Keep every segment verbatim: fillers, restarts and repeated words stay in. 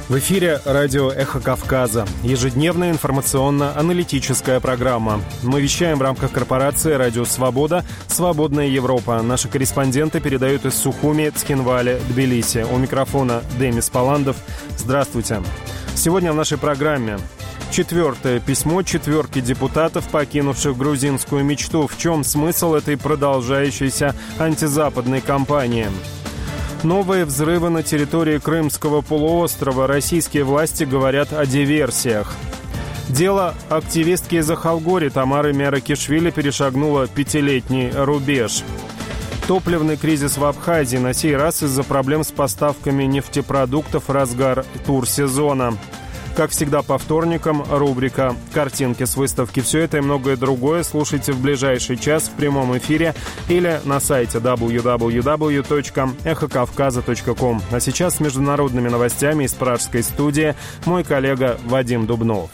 В эфире радио «Эхо Кавказа». Ежедневная информационно-аналитическая программа. Мы вещаем в рамках корпорации «Радио Свобода», «Свободная Европа». Наши корреспонденты передают из Сухуми, Цхинвали, Тбилиси. У микрофона Демис Паландов. Здравствуйте. Сегодня в нашей программе четвертое письмо четверки депутатов, покинувших грузинскую мечту. В чем смысл этой продолжающейся антизападной кампании? Новые взрывы на территории Крымского полуострова. Российские власти говорят о диверсиях. Дело активистки из Ахалгори Тамары Мяракишвили перешагнуло пятилетний рубеж. Топливный кризис в Абхазии, на сей раз из-за проблем с поставками нефтепродуктов в разгар турсезона. Как всегда по вторникам, рубрика «Картинки с выставки». Все это и многое другое слушайте в ближайший час в прямом эфире или на сайте дабл ю дабл ю дабл ю точка эхо кавказа точка ком. А сейчас с международными новостями из пражской студии мой коллега Вадим Дубнов.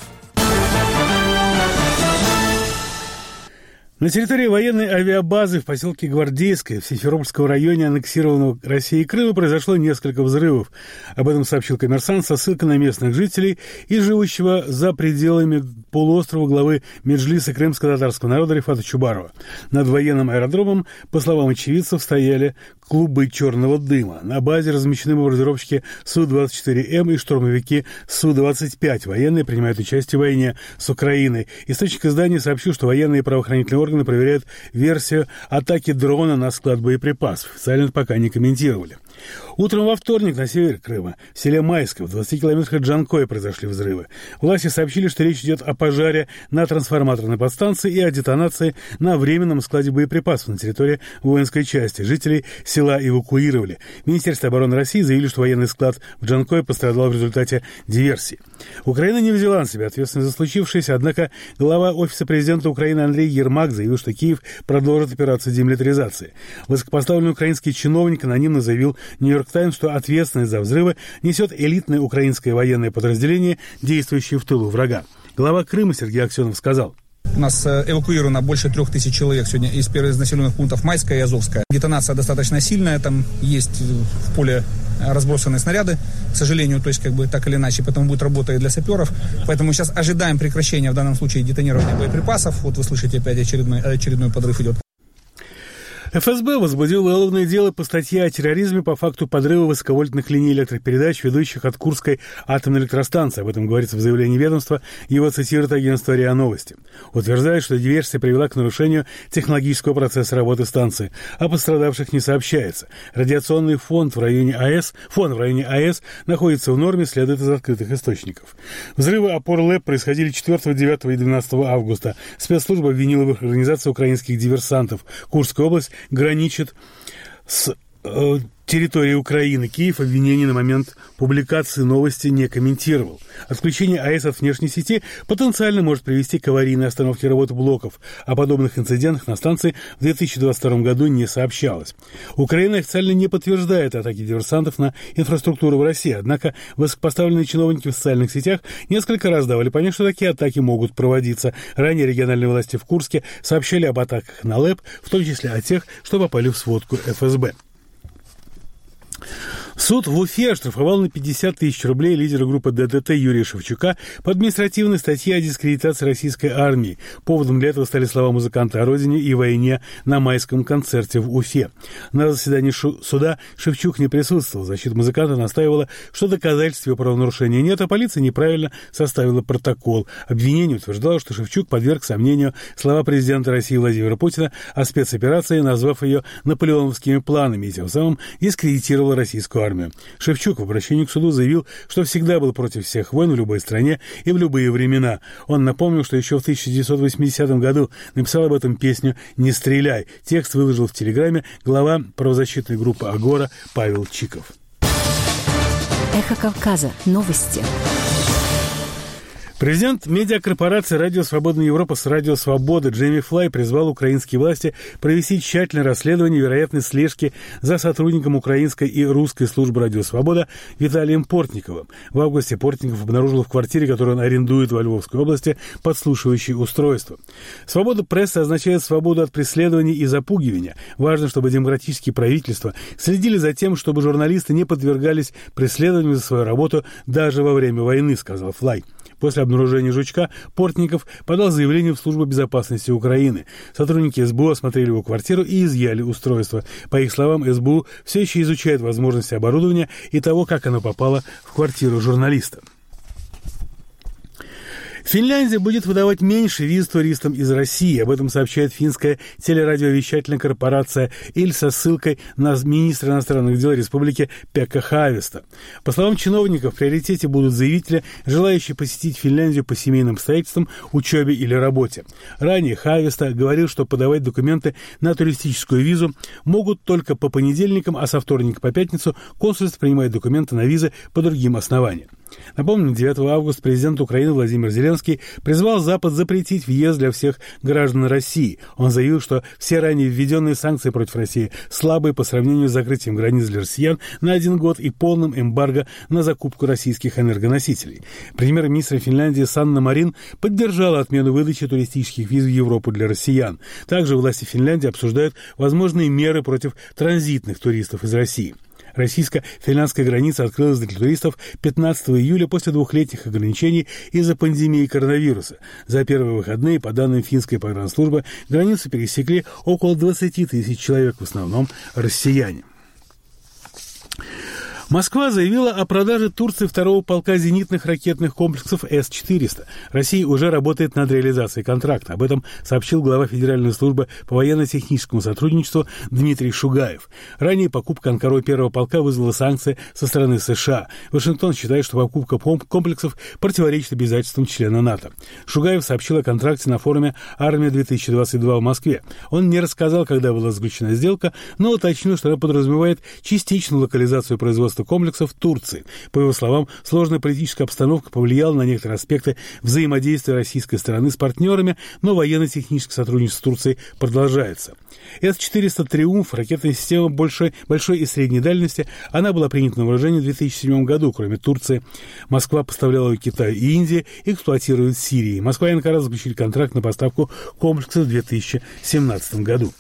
На территории военной авиабазы в поселке Гвардейское в Симферопольском районе аннексированного Россией Крыма произошло несколько взрывов. Об этом сообщил «Коммерсант» со ссылкой на местных жителей и живущего за пределами полуострова главы Меджлиса крымско-татарского народа Рифата Чубарова. Над военным аэродромом, по словам очевидцев, стояли клубы черного дыма. На базе размещены бомбардировщики Су двадцать четыре эм и штурмовики Су двадцать пять. Военные принимают участие в войне с Украиной. Источник издания сообщил, что военные и правоохранительные органы проверяют версию атаки дрона на склад боеприпасов. Официально пока не комментировали. Утром во вторник на севере Крыма, в селе Майское, в двадцати километрах от Джанкоя, произошли взрывы. Власти сообщили, что речь идет о пожаре на трансформаторной подстанции и о детонации на временном складе боеприпасов на территории воинской части. Жителей села эвакуировали. Министерство обороны России заявили, что военный склад в Джанкое пострадал в результате диверсии. Украина не взяла на себя ответственность за случившееся, однако глава Офиса президента Украины Андрей Ермак заявил, что Киев продолжит операцию демилитаризации. Высокопоставленный украинский чиновник анонимно заявил «Нью-Йорк Таймс», что ответственность за взрывы несет элитное украинское военное подразделение, действующее в тылу врага. Глава Крыма Сергей Аксенов сказал: у нас эвакуировано больше трех тысяч человек сегодня из первых населенных пунктов Майская и Азовская. Детонация достаточно сильная, там есть в поле разбросаны снаряды, к сожалению, то есть как бы так или иначе, поэтому будет работа и для саперов. Поэтому сейчас ожидаем прекращения в данном случае детонирования боеприпасов. Вот вы слышите, опять очередной, очередной подрыв идет. эф эс бэ возбудил уголовное дело по статье о терроризме по факту подрыва высоковольтных линий электропередач, ведущих от Курской атомной электростанции. Об этом говорится в заявлении ведомства. Его цитирует агентство РИА Новости. Утверждает, что диверсия привела к нарушению технологического процесса работы станции. О пострадавших не сообщается. Радиационный фон в районе АЭС, фон в районе АЭС находится в норме, следует из открытых источников. Взрывы опор ЛЭП происходили четвёртого, девятого и двенадцатого августа. Спецслужба обвинила в их организации украинских диверсантов. Курская область граничит с э, территорией Украины. Киев обвинений на момент публикации новости не комментировал. Отключение АЭС от внешней сети потенциально может привести к аварийной остановке работы блоков. О подобных инцидентах на станции в две тысячи двадцать втором году не сообщалось. Украина официально не подтверждает атаки диверсантов на инфраструктуру в России, однако высокопоставленные чиновники в социальных сетях несколько раз давали понять, что такие атаки могут проводиться. Ранее региональные власти в Курске сообщали об атаках на ЛЭП, в том числе о тех, что попали в сводку эф эс бэ. Суд в Уфе оштрафовал на пятьдесят тысяч рублей лидера группы дэ дэ тэ Юрия Шевчука по административной статье о дискредитации российской армии. Поводом для этого стали слова музыканта о родине и войне на майском концерте в Уфе. На заседании суда Шевчук не присутствовал. Защита музыканта настаивала, что доказательств его правонарушения нет, а полиция неправильно составила протокол. Обвинение утверждало, что Шевчук подверг сомнению слова президента России Владимира Путина о спецоперации, назвав ее наполеоновскими планами, и тем самым дискредитировал российскую армию. Шевчук в обращении к суду заявил, что всегда был против всех войн в любой стране и в любые времена. Он напомнил, что еще в тысяча девятьсот восьмидесятом году написал об этом песню «Не стреляй». Текст выложил в Телеграме глава правозащитной группы «Агора» Павел Чиков. Эхо Кавказа. Новости. Президент медиакорпорации «Радио Свободная Европа» с «Радио Свобода» Джейми Флай призвал украинские власти провести тщательное расследование вероятной слежки за сотрудником украинской и русской службы «Радио Свобода» Виталием Портниковым. В августе Портников обнаружил в квартире, которую он арендует во Львовской области, подслушивающие устройства. Свобода прессы означает свободу от преследований и запугивания. Важно, чтобы демократические правительства следили за тем, чтобы журналисты не подвергались преследованию за свою работу даже во время войны, сказал Флай. После обнаружения жучка Портников подал заявление в Службу безопасности Украины. Сотрудники эс бэ у осмотрели его квартиру и изъяли устройство. По их словам, эс бэ у все еще изучает возможности оборудования и того, как оно попало в квартиру журналиста. Финляндия будет выдавать меньше виз туристам из России. Об этом сообщает финская телерадиовещательная корпорация «Иль» со ссылкой на министра иностранных дел республики Пекка Хааvisto. По словам чиновников, в приоритете будут заявители, желающие посетить Финляндию по семейным обстоятельствам, учебе или работе. Ранее Хааvisto говорил, что подавать документы на туристическую визу могут только по понедельникам, а со вторника по пятницу консульство принимает документы на визы по другим основаниям. Напомню, девятого августа президент Украины Владимир Зеленский призвал Запад запретить въезд для всех граждан России. Он заявил, что все ранее введенные санкции против России слабые по сравнению с закрытием границ для россиян на один год и полным эмбарго на закупку российских энергоносителей. Премьер-министр Финляндии Санна Марин поддержала отмену выдачи туристических виз в Европу для россиян. Также власти Финляндии обсуждают возможные меры против транзитных туристов из России. Российско-финляндская граница открылась для туристов пятнадцатого июля после двухлетних ограничений из-за пандемии коронавируса. За первые выходные, по данным финской погранслужбы, границу пересекли около двадцати тысяч человек, в основном россияне. Москва заявила о продаже Турции второго полка зенитных ракетных комплексов эс четыреста. Россия уже работает над реализацией контракта. Об этом сообщил глава Федеральной службы по военно-техническому сотрудничеству Дмитрий Шугаев. Ранее покупка Анкарой первого полка вызвала санкции со стороны США. Вашингтон считает, что покупка комплексов противоречит обязательствам члена НАТО. Шугаев сообщил о контракте на форуме «Армия-две тысячи двадцать два» в Москве. Он не рассказал, когда была заключена сделка, но уточнил, что она подразумевает частичную локализацию производства комплексов в Турции. По его словам, сложная политическая обстановка повлияла на некоторые аспекты взаимодействия российской стороны с партнерами, но военно-техническое сотрудничество с Турцией продолжается. эс четыреста «Триумф» — ракетная система большой, большой и средней дальности. Она была принята на вооружение в две тысячи седьмом году. Кроме Турции, Москва поставляла ее Китаю и Индии, эксплуатирует в Сирии. Москва и Анкара заключили контракт на поставку комплексов в две тысячи семнадцатом году.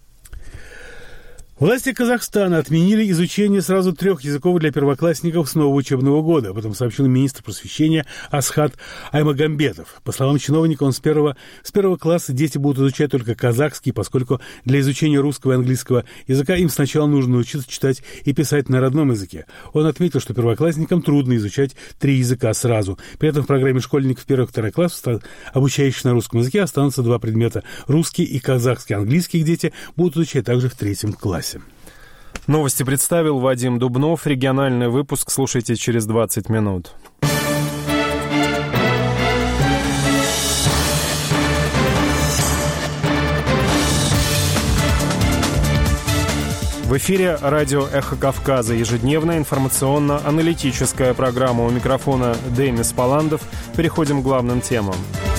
Власти Казахстана отменили изучение сразу трех языков для первоклассников с нового учебного года. Об этом сообщил министр просвещения Асхат Аймагамбетов. По словам чиновника, он с первого, с первого класса дети будут изучать только казахский, поскольку для изучения русского и английского языка им сначала нужно научиться читать и писать на родном языке. Он отметил, что первоклассникам трудно изучать три языка сразу. При этом в программе школьников первого и второго класса, обучающихся на русском языке, останутся два предмета. Русский и казахский. Английских дети будут изучать также в третьем классе. Новости представил Вадим Дубнов. Региональный выпуск слушайте через двадцать минут. В эфире радио «Эхо Кавказа». Ежедневная информационно-аналитическая программа. У микрофона Демис Паландов. Переходим к главным темам.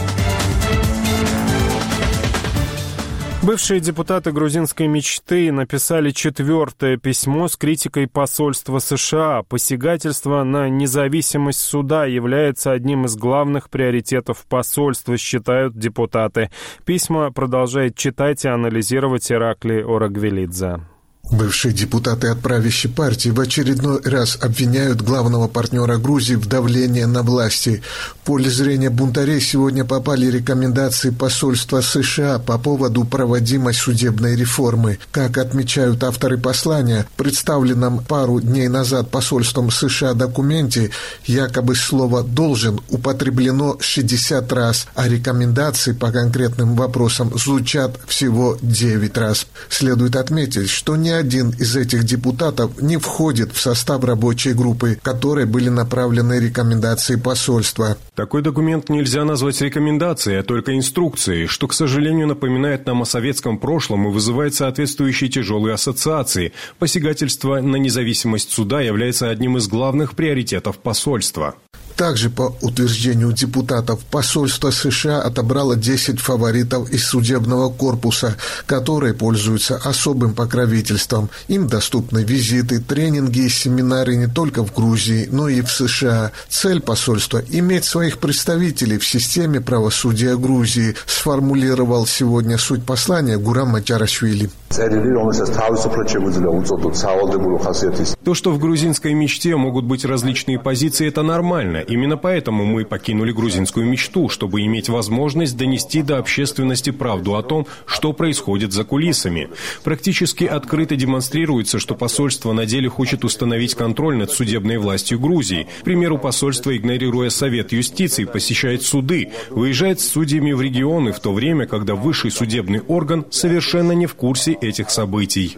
Бывшие депутаты грузинской мечты написали четвертое письмо с критикой посольства США. Посягательство на независимость суда является одним из главных приоритетов посольства, считают депутаты. Письма продолжает читать и анализировать Ираклий Орагвелидзе. Бывшие депутаты от правящей партии в очередной раз обвиняют главного партнера Грузии в давлении на власти. В поле зрения бунтарей сегодня попали рекомендации посольства США по поводу проводимой судебной реформы. Как отмечают авторы послания, в представленном пару дней назад посольством США документе якобы слово «должен» употреблено шестьдесят раз, а рекомендации по конкретным вопросам звучат всего девять раз. Следует отметить, что ни один из этих депутатов не входит в состав рабочей группы, которой были направлены рекомендации посольства. Такой документ нельзя назвать рекомендацией, а только инструкцией, что, к сожалению, напоминает нам о советском прошлом и вызывает соответствующие тяжелые ассоциации. Посягательство на независимость суда является одним из главных приоритетов посольства. Также, по утверждению депутатов, посольство США отобрало десять фаворитов из судебного корпуса, которые пользуются особым покровительством. Им доступны визиты, тренинги и семинары не только в Грузии, но и в США. Цель посольства – иметь своих представителей в системе правосудия Грузии, сформулировал сегодня суть послания Гурам Мачарашвили. То, что в грузинской мечте могут быть различные позиции, это нормально. Именно поэтому мы покинули грузинскую мечту, чтобы иметь возможность донести до общественности правду о том, что происходит за кулисами. Практически открыто демонстрируется, что посольство на деле хочет установить контроль над судебной властью Грузии. К примеру, посольство, игнорируя Совет юстиции, посещает суды, выезжает с судьями в регионы, в то время, когда высший судебный орган совершенно не в курсе этих событий.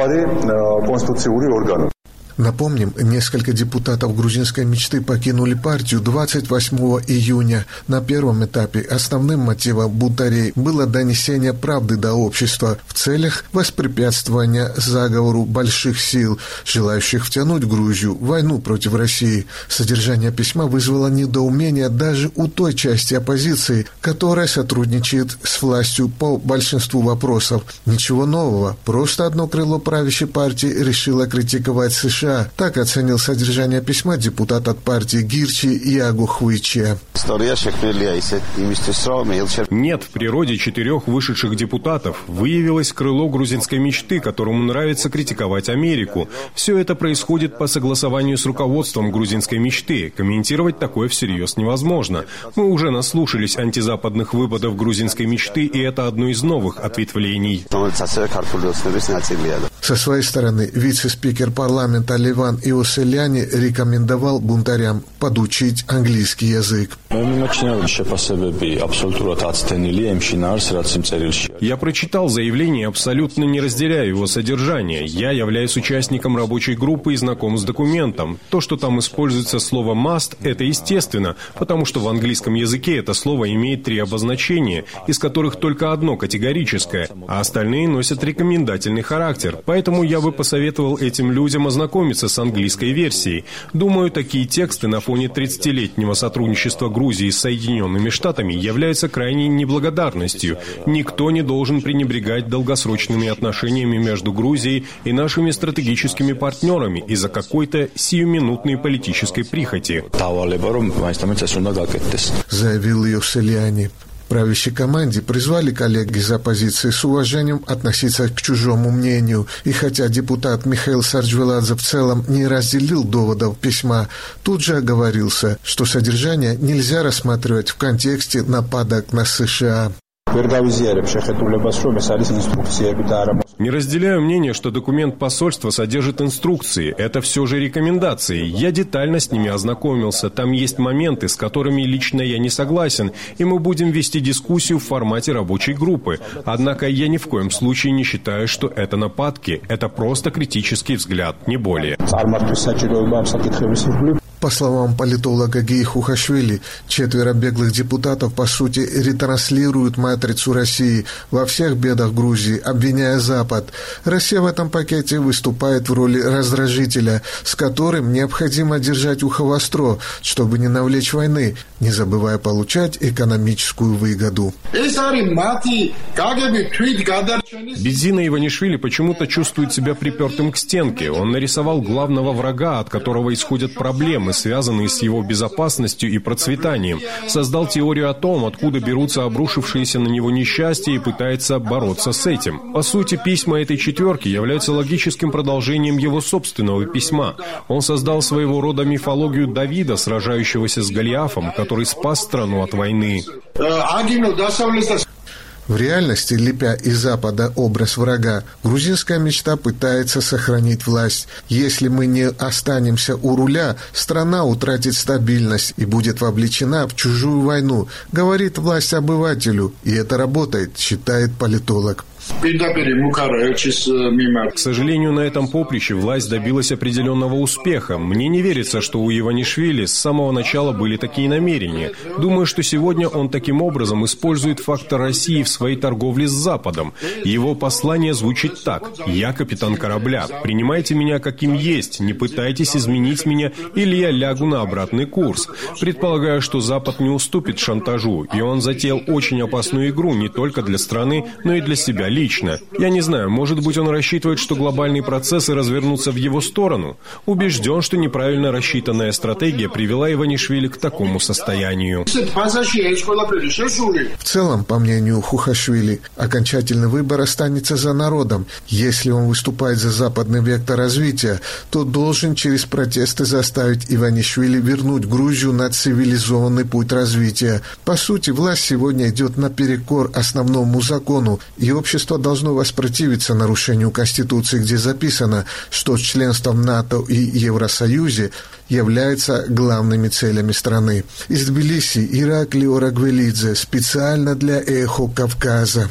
Напомним, несколько депутатов грузинской мечты покинули партию двадцать восьмого июня. На первом этапе основным мотивом бунтарей было донесение правды до общества в целях воспрепятствования заговору больших сил, желающих втянуть Грузию в войну против России. Содержание письма вызвало недоумение даже у той части оппозиции, которая сотрудничает с властью по большинству вопросов. Ничего нового, просто одно крыло правящей партии решило критиковать США. Так оценил содержание письма депутат от партии Гирчи Иагу Хвичия. Нет, в природе четырех вышедших депутатов выявилось крыло грузинской мечты, которому нравится критиковать Америку. Все это происходит по согласованию с руководством грузинской мечты. Комментировать такое всерьез невозможно. Мы уже наслушались антизападных выпадов грузинской мечты, и это одно из новых ответвлений. Со своей стороны, вице-спикер парламента Леван Иоселяни рекомендовал бунтарям подучить английский язык. Я прочитал заявление и абсолютно не разделяю его содержание. Я являюсь участником рабочей группы и знаком с документом. То, что там используется слово «must», это естественно, потому что в английском языке это слово имеет три обозначения, из которых только одно категорическое, а остальные носят рекомендательный характер. Поэтому я бы посоветовал этим людям ознакомиться с английской версией. Думаю, такие тексты на фоне тридцатилетнего сотрудничества Грузии с Соединенными Штатами являются крайней неблагодарностью. Никто не должен пренебрегать долгосрочными отношениями между Грузией и нашими стратегическими партнерами из-за какой-то сиюминутной политической прихоти. Заявил Иоселяни. Правящей команде призвали коллег из оппозиции с уважением относиться к чужому мнению. И хотя депутат Михаил Сарджвеладзе в целом не разделил доводов письма, тут же оговорился, что содержание нельзя рассматривать в контексте нападок на США. Не разделяю мнение, что документ посольства содержит инструкции. Это все же рекомендации. Я детально с ними ознакомился. Там есть моменты, с которыми лично я не согласен, и мы будем вести дискуссию в формате рабочей группы. Однако я ни в коем случае не считаю, что это нападки. Это просто критический взгляд, не более. По словам политолога Гии Хухашвили, четверо беглых депутатов, по сути, ретранслируют матрицу России во всех бедах Грузии, обвиняя Запад. Россия в этом пакете выступает в роли раздражителя, с которым необходимо держать ухо востро, чтобы не навлечь войны, не забывая получать экономическую выгоду. Бедзина Иванишвили почему-то чувствует себя припертым к стенке. Он нарисовал главного врага, от которого исходят проблемы, связанные с его безопасностью и процветанием. Создал теорию о том, откуда берутся обрушившиеся на него несчастья, и пытается бороться с этим. По сути, письма этой четверки являются логическим продолжением его собственного письма. Он создал своего рода мифологию Давида, сражающегося с Голиафом, который спас страну от войны. В реальности, лепя из Запада образ врага, грузинская мечта пытается сохранить власть. Если мы не останемся у руля, страна утратит стабильность и будет вовлечена в чужую войну, говорит власть обывателю. И это работает, считает политолог. К сожалению, на этом поприще власть добилась определенного успеха. Мне не верится, что у Иванишвили с самого начала были такие намерения. Думаю, что сегодня он таким образом использует фактор России в своей торговле с Западом. Его послание звучит так: «Я капитан корабля. Принимайте меня каким есть. Не пытайтесь изменить меня, или я лягу на обратный курс». Предполагаю, что Запад не уступит шантажу, и он затеял очень опасную игру не только для страны, но и для себя лично. Я не знаю, может быть, он рассчитывает, что глобальные процессы развернутся в его сторону. Убежден, что неправильно рассчитанная стратегия привела Иванишвили к такому состоянию. В целом, по мнению Хухашвили, окончательный выбор останется за народом. Если он выступает за западный вектор развития, то должен через протесты заставить Иванишвили вернуть Грузию на цивилизованный путь развития. По сути, власть сегодня идет наперекор основному закону, и общество должно воспротивиться нарушению Конституции, где записано, что членство в НАТО и Евросоюзе является главными целями страны. Из Тбилиси Ираклий Орагвелидзе специально для «Эхо Кавказа».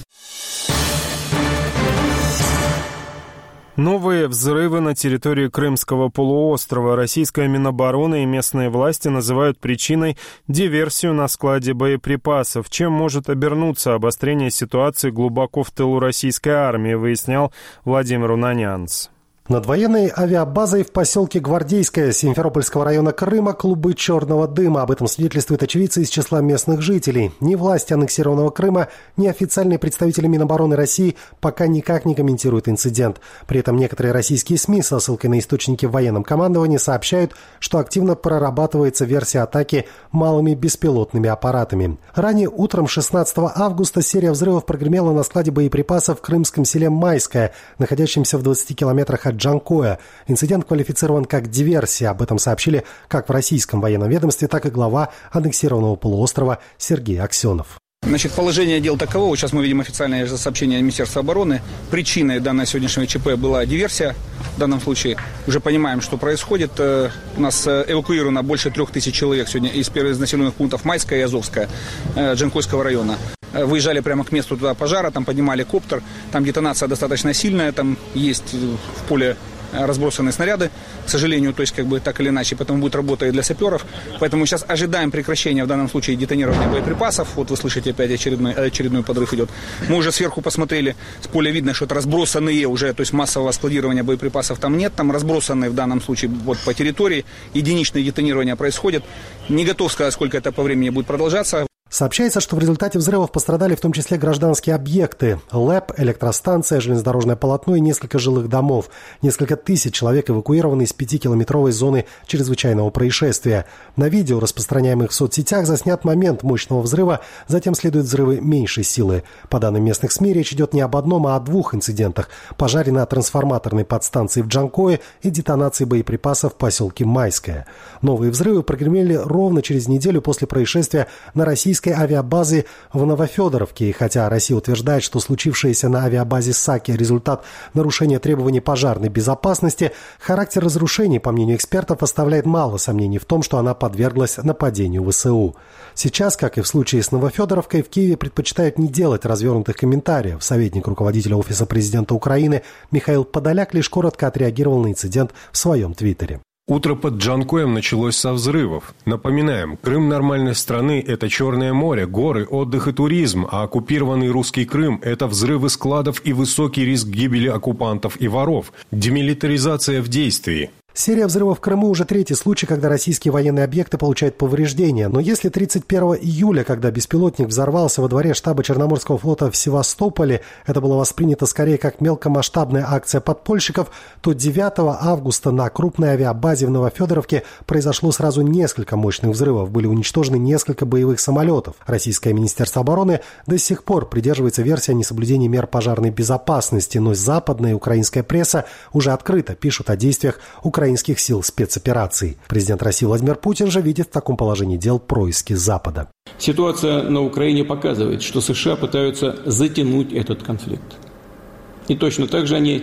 Новые взрывы на территории Крымского полуострова. Российская Минобороны и местные власти называют причиной диверсию на складе боеприпасов. Чем может обернуться обострение ситуации глубоко в тылу российской армии, выяснял Владимир Унанянц. Над военной авиабазой в поселке Гвардейское Симферопольского района Крыма клубы черного дыма. Об этом свидетельствуют очевидцы из числа местных жителей. Ни власти аннексированного Крыма, ни официальные представители Минобороны России пока никак не комментируют инцидент. При этом некоторые российские СМИ со ссылкой на источники в военном командовании сообщают, что активно прорабатывается версия атаки малыми беспилотными аппаратами. Ранее утром шестнадцатого августа серия взрывов прогремела на складе боеприпасов в крымском селе Майское, находящемся в двадцати километрах от Джанкоя. Инцидент квалифицирован как диверсия. Об этом сообщили как в российском военном ведомстве, так и глава аннексированного полуострова Сергей Аксенов. Значит, положение дел таково. Вот сейчас мы видим официальное сообщение Министерства обороны. Причиной данного сегодняшнего ЧП была диверсия. В данном случае уже понимаем, что происходит. У нас эвакуировано больше трех тысяч человек сегодня из первых населенных пунктов Майская и Азовская Джанкойского района. Выезжали прямо к месту туда пожара, там поднимали коптер. Там детонация достаточно сильная, там есть в поле разбросанные снаряды, к сожалению, то есть как бы так или иначе, поэтому будет работа и для саперов. Поэтому сейчас ожидаем прекращения в данном случае детонирования боеприпасов. Вот вы слышите, опять очередной, очередной подрыв идет. Мы уже сверху посмотрели, с поля видно, что это разбросанные уже, то есть массового складирования боеприпасов там нет, там разбросанные в данном случае вот по территории, единичное детонирование происходит. Не готов сказать, сколько это по времени будет продолжаться. Сообщается, что в результате взрывов пострадали в том числе гражданские объекты. ЛЭП, электростанция, железнодорожное полотно и несколько жилых домов. Несколько тысяч человек эвакуированы из пятикилометровой зоны чрезвычайного происшествия. На видео, распространяемых в соцсетях, заснят момент мощного взрыва, затем следуют взрывы меньшей силы. По данным местных СМИ, речь идет не об одном, а о двух инцидентах. Пожаре на трансформаторной подстанции в Джанкое и детонации боеприпасов в поселке Майское. Новые взрывы прогремели ровно через неделю после происшествия на российской авиабазы в Новофедоровке. И хотя Россия утверждает, что случившееся на авиабазе Саки результат нарушения требований пожарной безопасности, характер разрушений, по мнению экспертов, оставляет мало сомнений в том, что она подверглась нападению ВСУ. Сейчас, как и в случае с Новофедоровкой, в Киеве предпочитают не делать развернутых комментариев. Советник руководителя Офиса президента Украины Михаил Подоляк лишь коротко отреагировал на инцидент в своем твиттере. Утро под Джанкоем началось со взрывов. Напоминаем, Крым нормальной страны – это Черное море, горы, отдых и туризм, а оккупированный русский Крым – это взрывы складов и высокий риск гибели оккупантов и воров. Демилитаризация в действии. Серия взрывов в Крыму уже третий случай, когда российские военные объекты получают повреждения. Но если тридцать первого июля, когда беспилотник взорвался во дворе штаба Черноморского флота в Севастополе, это было воспринято скорее как мелкомасштабная акция подпольщиков, то девятого августа на крупной авиабазе в Новофедоровке произошло сразу несколько мощных взрывов. Были уничтожены несколько боевых самолетов. Российское Министерство обороны до сих пор придерживается версии о несоблюдении мер пожарной безопасности, но западная и украинская пресса уже открыто пишут о действиях украинских украинских сил спецопераций. Президент России Владимир Путин же видит в таком положении дел происки Запада. Ситуация на Украине показывает, что США пытаются затянуть этот конфликт. И точно так же они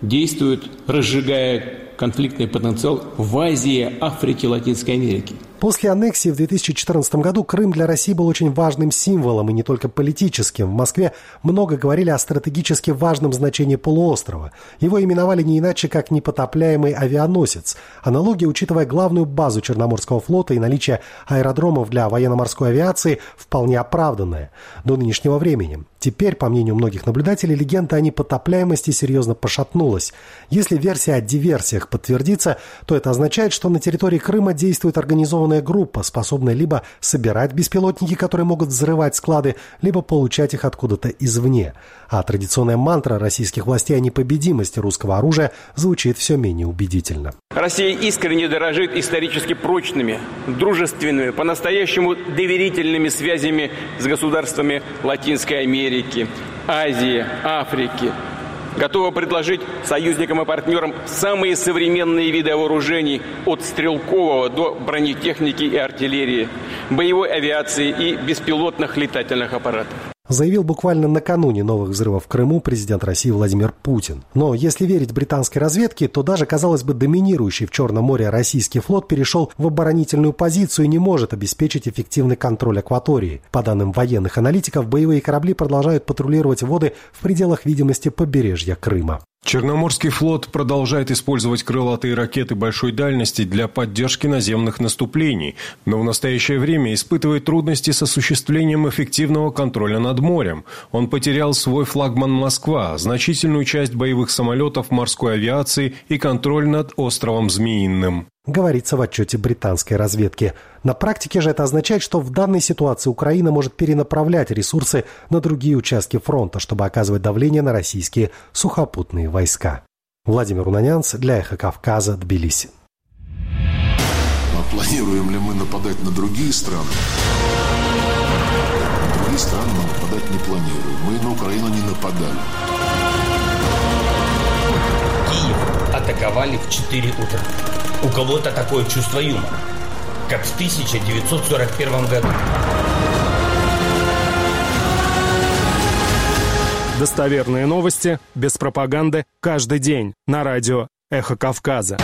действует, разжигая конфликтный потенциал в Азии, Африке, Латинской Америке. После аннексии в две тысячи четырнадцатом году Крым для России был очень важным символом, и не только политическим. В Москве много говорили о стратегически важном значении полуострова. Его именовали не иначе, как непотопляемый авианосец. Аналогия, учитывая главную базу Черноморского флота и наличие аэродромов для военно-морской авиации, вполне оправданная до нынешнего времени. Теперь, по мнению многих наблюдателей, легенда о непотопляемости серьезно пошатнулась. Если версия о диверсиях подтвердится, то это означает, что на территории Крыма действует организованная группа, способная либо собирать беспилотники, которые могут взрывать склады, либо получать их откуда-то извне. А традиционная мантра российских властей о непобедимости русского оружия звучит все менее убедительно. Россия искренне дорожит исторически прочными, дружественными, по-настоящему доверительными связями с государствами Латинской Америки, Азии, Африки. Готова предложить союзникам и партнерам самые современные виды вооружений от стрелкового до бронетехники и артиллерии, боевой авиации и беспилотных летательных аппаратов. Заявил буквально накануне новых взрывов в Крыму президент России Владимир Путин. Но если верить британской разведке, то даже, казалось бы, доминирующий в Черном море российский флот перешел в оборонительную позицию и не может обеспечить эффективный контроль акватории. По данным военных аналитиков, боевые корабли продолжают патрулировать воды в пределах видимости побережья Крыма. Черноморский флот продолжает использовать крылатые ракеты большой дальности для поддержки наземных наступлений, но в настоящее время испытывает трудности с осуществлением эффективного контроля над морем. Он потерял свой флагман «Москва», значительную часть боевых самолетов морской авиации и контроль над островом Змеиным. Говорится в отчете британской разведки. На практике же это означает, что в данной ситуации Украина может перенаправлять ресурсы на другие участки фронта, чтобы оказывать давление на российские сухопутные войска. Владимир Унанянц для «Эхо Кавказа», Тбилиси. А планируем ли мы нападать на другие страны? На другие страны мы нападать не планируем. Мы на Украину не нападали. Киев атаковали в четыре утра. У кого-то такое чувство юмора, как в тысяча девятьсот сорок первом году. Достоверные новости, без пропаганды, каждый день на радио «Эхо Кавказа».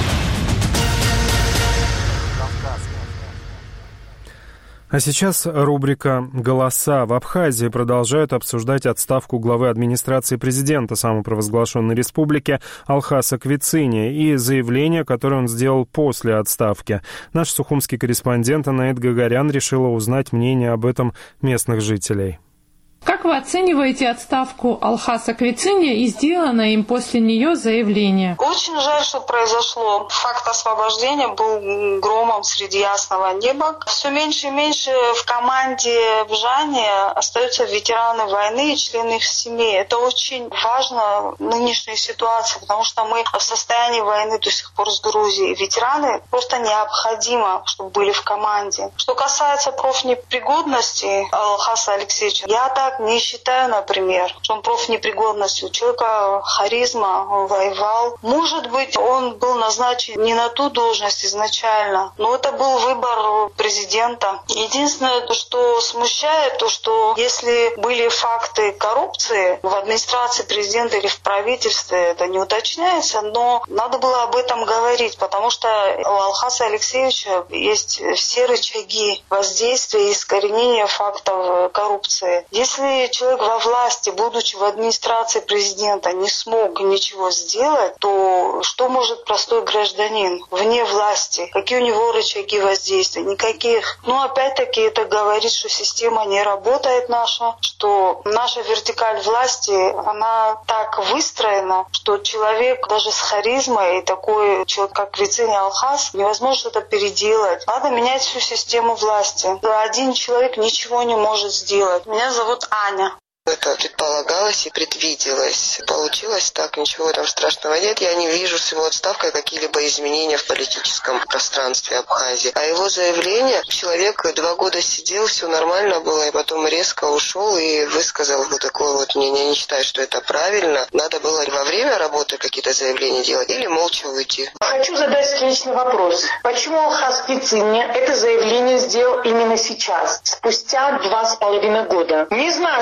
А сейчас рубрика «Голоса». В Абхазии продолжают обсуждать отставку главы администрации президента самопровозглашенной республики Алхаса Квицини и заявление, которое он сделал после отставки. Наш сухумский корреспондент Анаит Гагарян решила узнать мнение об этом местных жителей. Как вы оцениваете отставку Алхаса Квицини и сделанное им после нее заявление? Очень жаль, что произошло. Факт освобождения был громом среди ясного неба. Все меньше и меньше в команде в Жане остаются ветераны войны и члены их семей. Это очень важно в нынешней ситуации, потому что мы в состоянии войны до сих пор с Грузией. Ветераны просто необходимо, чтобы были в команде. Что касается профнепригодности Алхаса Алексеевича, я так не считаю, например, что он профнепригодностью. У человека харизма, он воевал. Может быть, он был назначен не на ту должность изначально, но это был выбор президента. Единственное, что смущает, то что если были факты коррупции в администрации президента или в правительстве, это не уточняется, но надо было об этом говорить, потому что у Алхаса Алексеевича есть все рычаги воздействия и искоренения фактов коррупции. Если человек во власти, будучи в администрации президента, не смог ничего сделать, то что может простой гражданин вне власти? Какие у него рычаги воздействия? Никаких. Но опять-таки это говорит, что система не работает наша, что наша вертикаль власти, она так выстроена, что человек даже с харизмой, и такой человек, как Квицини Алхас, невозможно это переделать. Надо менять всю систему власти. Один человек ничего не может сделать. Меня зовут Аня. Это предполагалось и предвиделось. Получилось так, ничего там страшного нет. Я не вижу с его отставкой какие-либо изменения в политическом пространстве Абхазии. А его заявление, человек два года сидел, все нормально было, и потом резко ушел и высказал вот такое вот мнение. Я не считаю, что это правильно. Надо было во время работы какие-то заявления делать или молча уйти. Хочу задать встречный вопрос. Почему Алхас Квицини это заявление сделал именно сейчас, спустя два с половиной года? Не знаю, что его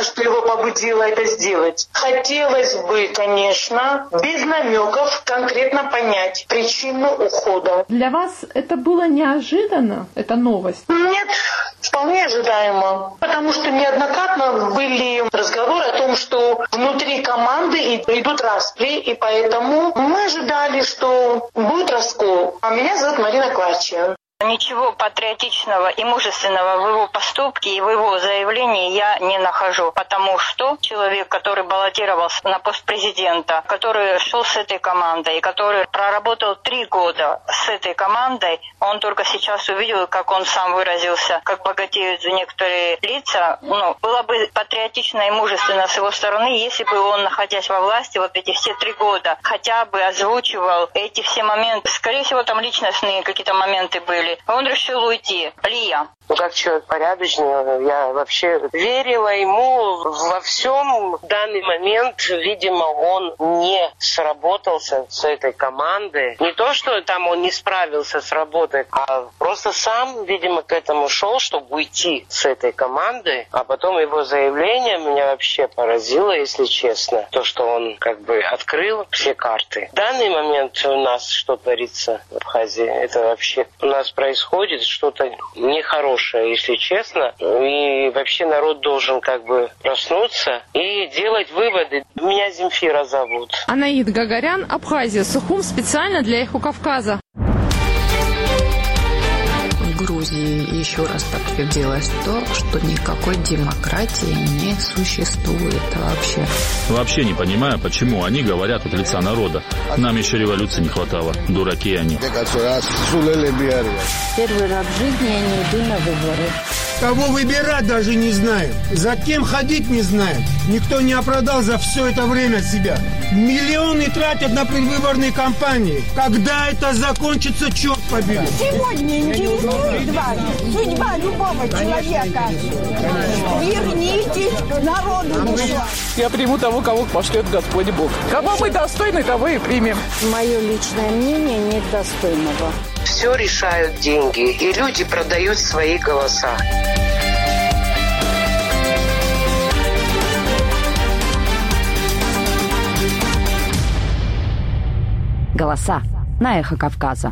побудило это сделать? Хотелось бы, конечно, без намеков конкретно понять причину ухода. Для вас это было неожиданно, эта новость? Нет, вполне ожидаемо. Потому что неоднократно были разговоры о том, что внутри команды идут распри, и поэтому мы ожидали, что будет раскол. А меня зовут Марина Кларчия. Ничего патриотичного и мужественного в его поступке и в его заявлении я не нахожу, потому что человек, который баллотировался на пост президента, который шел с этой командой, который проработал три года с этой командой, он только сейчас увидел, как он сам выразился, как богатеют некоторые лица. Ну, было бы патриотично и мужественно с его стороны, если бы он, находясь во власти вот эти все три года, хотя бы озвучивал эти все моменты. Скорее всего, там личностные какие-то моменты были. Он решил уйти. Лия. Ну, как человек порядочный, я вообще верила ему во всем. В данный момент, видимо, он не сработался с этой командой. Не то, что там он не справился с работой, а просто сам, видимо, к этому шел, чтобы уйти с этой командой. А потом его заявление меня вообще поразило, если честно. То, что он как бы открыл все карты. В данный момент у нас что творится в Абхазии, это вообще у нас происходит что-то нехорошее, если честно. И вообще народ должен как бы проснуться и делать выводы. Меня Земфира зовут. Анаид Гагарян, Абхазия, Сухум, специально для Эхо Кавказа. В Грузии еще раз подтвердилось то, что никакой демократии не существует вообще. Вообще не понимаю, почему они говорят от лица народа. Нам еще революции не хватало. Дураки они. Первый раз в жизни я не иду на выборы. Кого выбирать даже не знаем. За кем ходить не знаем. Никто не оправдал за все это время себя. Миллионы тратят на предвыборные кампании. Когда это закончится, черт побери. Сегодня интересует вас судьба любого человека. Вернитесь к народу. Я приму того, кого пошлет Господь Бог. Кого мы достойны, того и примем. Мое личное мнение нет достойного. Все решают деньги, и люди продают свои голоса. Голоса на Эхо Кавказа.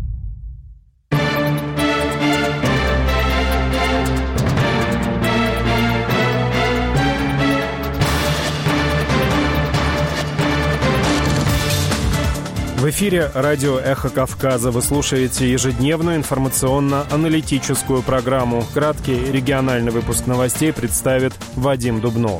В эфире радио «Эхо Кавказа». Вы слушаете ежедневную информационно-аналитическую программу. Краткий региональный выпуск новостей представит Вадим Дубнов.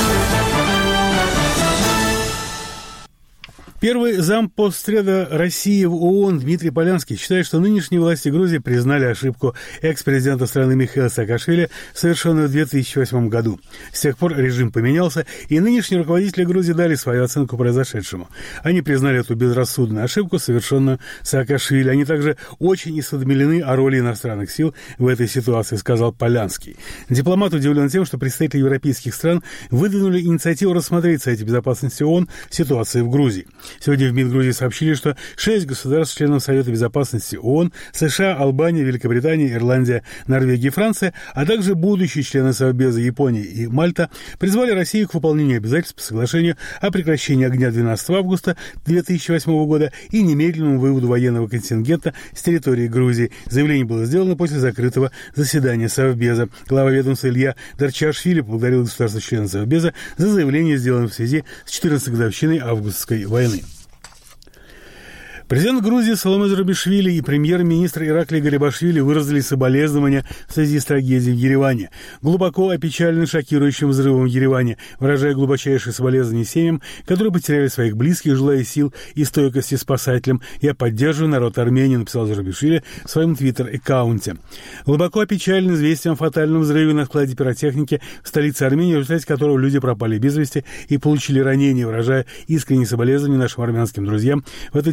Первый зампостсреда России в ООН Дмитрий Полянский считает, что нынешние власти Грузии признали ошибку экс-президента страны Михаила Саакашвили, совершенную в две тысячи восьмом году. С тех пор режим поменялся, и нынешние руководители Грузии дали свою оценку произошедшему. Они признали эту безрассудную ошибку, совершенную Саакашвили. Они также очень осведомлены о роли иностранных сил в этой ситуации, сказал Полянский. Дипломат удивлен тем, что представители европейских стран выдвинули инициативу рассмотреть в Совете Безопасности ООН ситуацию в Грузии. Сегодня в МИД Грузии сообщили, что шесть государств, членов Совета Безопасности ООН, США, Албания, Великобритания, Ирландия, Норвегия и Франция, а также будущие члены Совбеза Япония и Мальта призвали Россию к выполнению обязательств по соглашению о прекращении огня двенадцатого августа две тысячи восьмого года и немедленному выводу военного контингента с территории Грузии. Заявление было сделано после закрытого заседания Совбеза. Глава ведомства Илья Дарчашвили поблагодарил государства-члена Совбеза за заявление, сделанное в связи с четырнадцатой годовщиной августовской войны. Президент Грузии Саломе Зурабишвили и премьер-министр Ираклий Гарибашвили выразили соболезнования в связи с трагедией в Ереване. Глубоко опечалены шокирующим взрывом в Ереване, выражая глубочайшие соболезнования семьям, которые потеряли своих близких, желая сил и стойкости спасателям. «Я поддерживаю народ Армении», написал Зурабишвили в своем твиттер-аккаунте. Глубоко опечален известием о фатальном взрыве на складе пиротехники в столице Армении, в результате которого люди пропали без вести и получили ранения, выражая искренние соболезнования нашим армянским друзьям в это тяжелое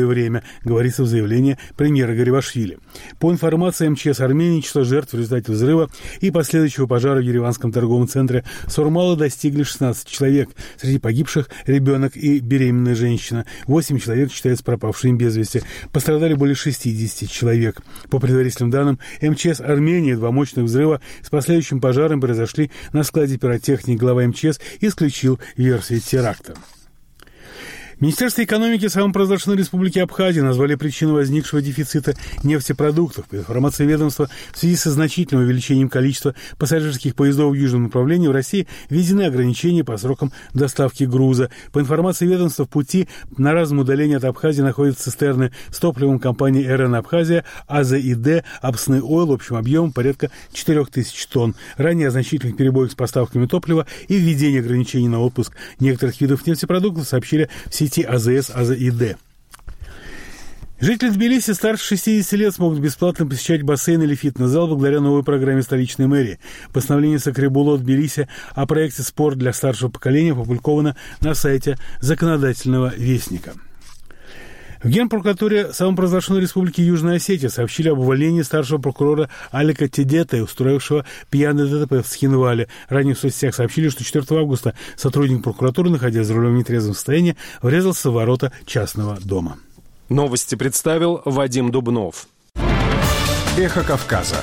любое время, говорится в заявлении премьера Гарибашвили. По информации эм че эс Армении, число жертв в результате взрыва и последующего пожара в ереванском торговом центре Сормала достигли шестнадцати человек. Среди погибших ребенок и беременная женщина. Восемь человек считаются пропавшими без вести. Пострадали более шестидесяти человек. По предварительным данным эм че эс Армении, два мощных взрыва с последующим пожаром произошли на складе пиротехники. Глава эм че эс исключил версии теракта. Министерство экономики самопровозглашенной Республики Абхазия назвали причину возникшего дефицита нефтепродуктов. По информации ведомства, в связи со значительным увеличением количества пассажирских поездов в южном направлении в России введены ограничения по срокам доставки груза. По информации ведомства, в пути на разном удалении от Абхазии находятся цистерны с топливом компании эр эн Абхазия, а зэ и дэ, Апсны Ойл общим объемом порядка четырех тысяч тонн. Ранее о значительных перебоях с поставками топлива и введении ограничений на отпуск некоторых видов нефтепродуктов сообщили в сети а зэ эс, а зэ и дэ. Жители Тбилиси старше шестидесяти лет смогут бесплатно посещать бассейн или фитнес-зал благодаря новой программе столичной мэрии. Постановление Сакрибуло Тбилиси о проекте «Спорт для старшего поколения» опубликовано на сайте Законодательного вестника. В Генпрокуратуре самопровозглашенной Республики Южная Осетия сообщили об увольнении старшего прокурора Алика Тедета, устроившего пьяное дэ тэ пэ в Схинвале. Ранее в соцсетях сообщили, что четвёртого августа сотрудник прокуратуры, находясь за рулем в нетрезвом состоянии, врезался в ворота частного дома. Новости представил Вадим Дубнов. Эхо Кавказа.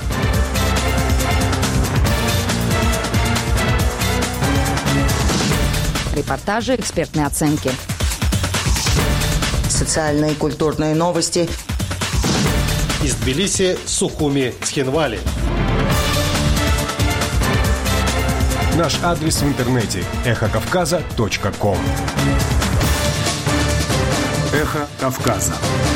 Репортажи, экспертные оценки. Социальные и культурные новости. Из Тбилиси, Сухуми, Цхинвали. Наш адрес в интернете – эхо кавказа точка ком. Эхо Кавказа.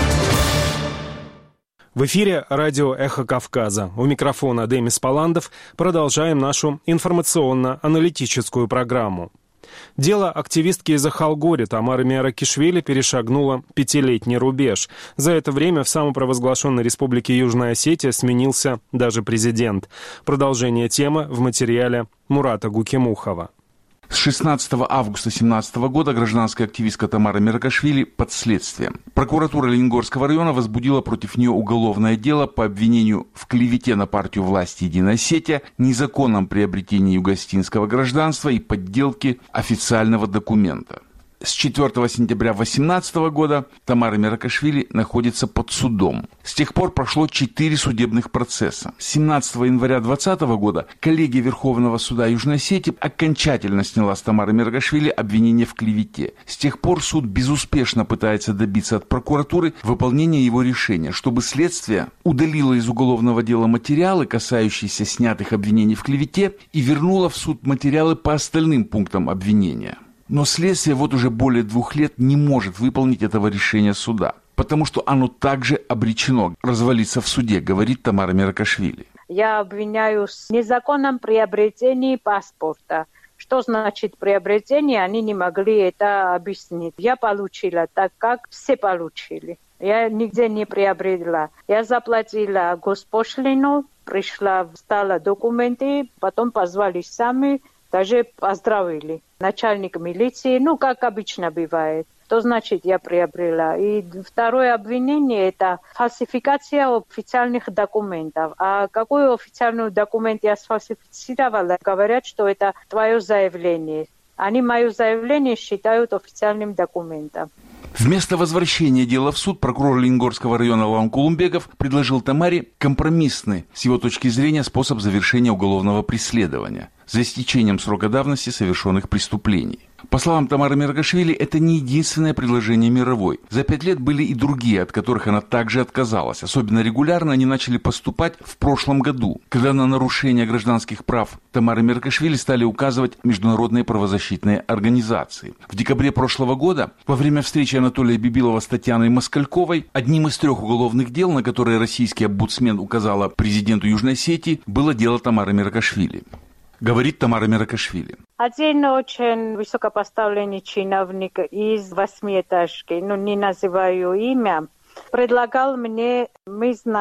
В эфире радио «Эхо Кавказа». У микрофона Демис Паландов. Продолжаем нашу информационно-аналитическую программу. Дело активистки из Ахалгори Тамары Миаракишвили перешагнуло пятилетний рубеж. За это время в самопровозглашенной Республике Южная Осетия сменился даже президент. Продолжение темы в материале Мурата Гукимухова. С шестнадцатого августа две тысячи семнадцатого года гражданская активистка Тамара Миаракишвили под следствием. Прокуратура Лениногорского района возбудила против нее уголовное дело по обвинению в клевете на партию власти «Единая Осетия», незаконном приобретении югославского гражданства и подделке официального документа. С четвёртого сентября две тысячи восемнадцатого года Тамара Миаракишвили находится под судом. С тех пор прошло четыре судебных процесса. С семнадцатого января две тысячи двадцатого года коллегия Верховного суда Южной Осетии окончательно сняла с Тамары Миаракишвили обвинение в клевете. С тех пор суд безуспешно пытается добиться от прокуратуры выполнения его решения, чтобы следствие удалило из уголовного дела материалы, касающиеся снятых обвинений в клевете, и вернуло в суд материалы по остальным пунктам обвинения. Но следствие вот уже более двух лет не может выполнить этого решения суда, потому что оно также обречено развалиться в суде, говорит Тамара Миаракишвили. Я обвиняю в незаконном приобретении паспорта. Что значит приобретение, они не могли это объяснить. Я получила так, как все получили. Я нигде не приобрела. Я заплатила госпошлину, пришла, встала документы, потом позвали сами, даже поздравили. Начальник милиции, ну, как обычно бывает. Что значит я приобрела? И второе обвинение – это фальсификация официальных документов. А какой официальный документ я сфальсифицировала? Говорят, что это твое заявление. Они мое заявление считают официальным документом. Вместо возвращения дела в суд прокурор Лениногорского района Лаун Кулумбеков предложил Тамаре компромиссный, с его точки зрения, способ завершения уголовного преследования за истечением срока давности совершенных преступлений. По словам Тамары Миаракишвили, это не единственное предложение мировой. За пять лет были и другие, от которых она также отказалась. Особенно регулярно они начали поступать в прошлом году, когда на нарушение гражданских прав Тамары Миаракишвили стали указывать международные правозащитные организации. В декабре прошлого года, во время встречи Анатолия Бибилова с Татьяной Москальковой, одним из трех уголовных дел, на которые российский омбудсмен указала президенту Южной Осетии, было дело Тамары Миаракишвили. Говорит Тамара Миаракишвили. Один очень высокопоставленный чиновник из восьмиэтажки, ну не называю имя, предлагал мне, мы знаем,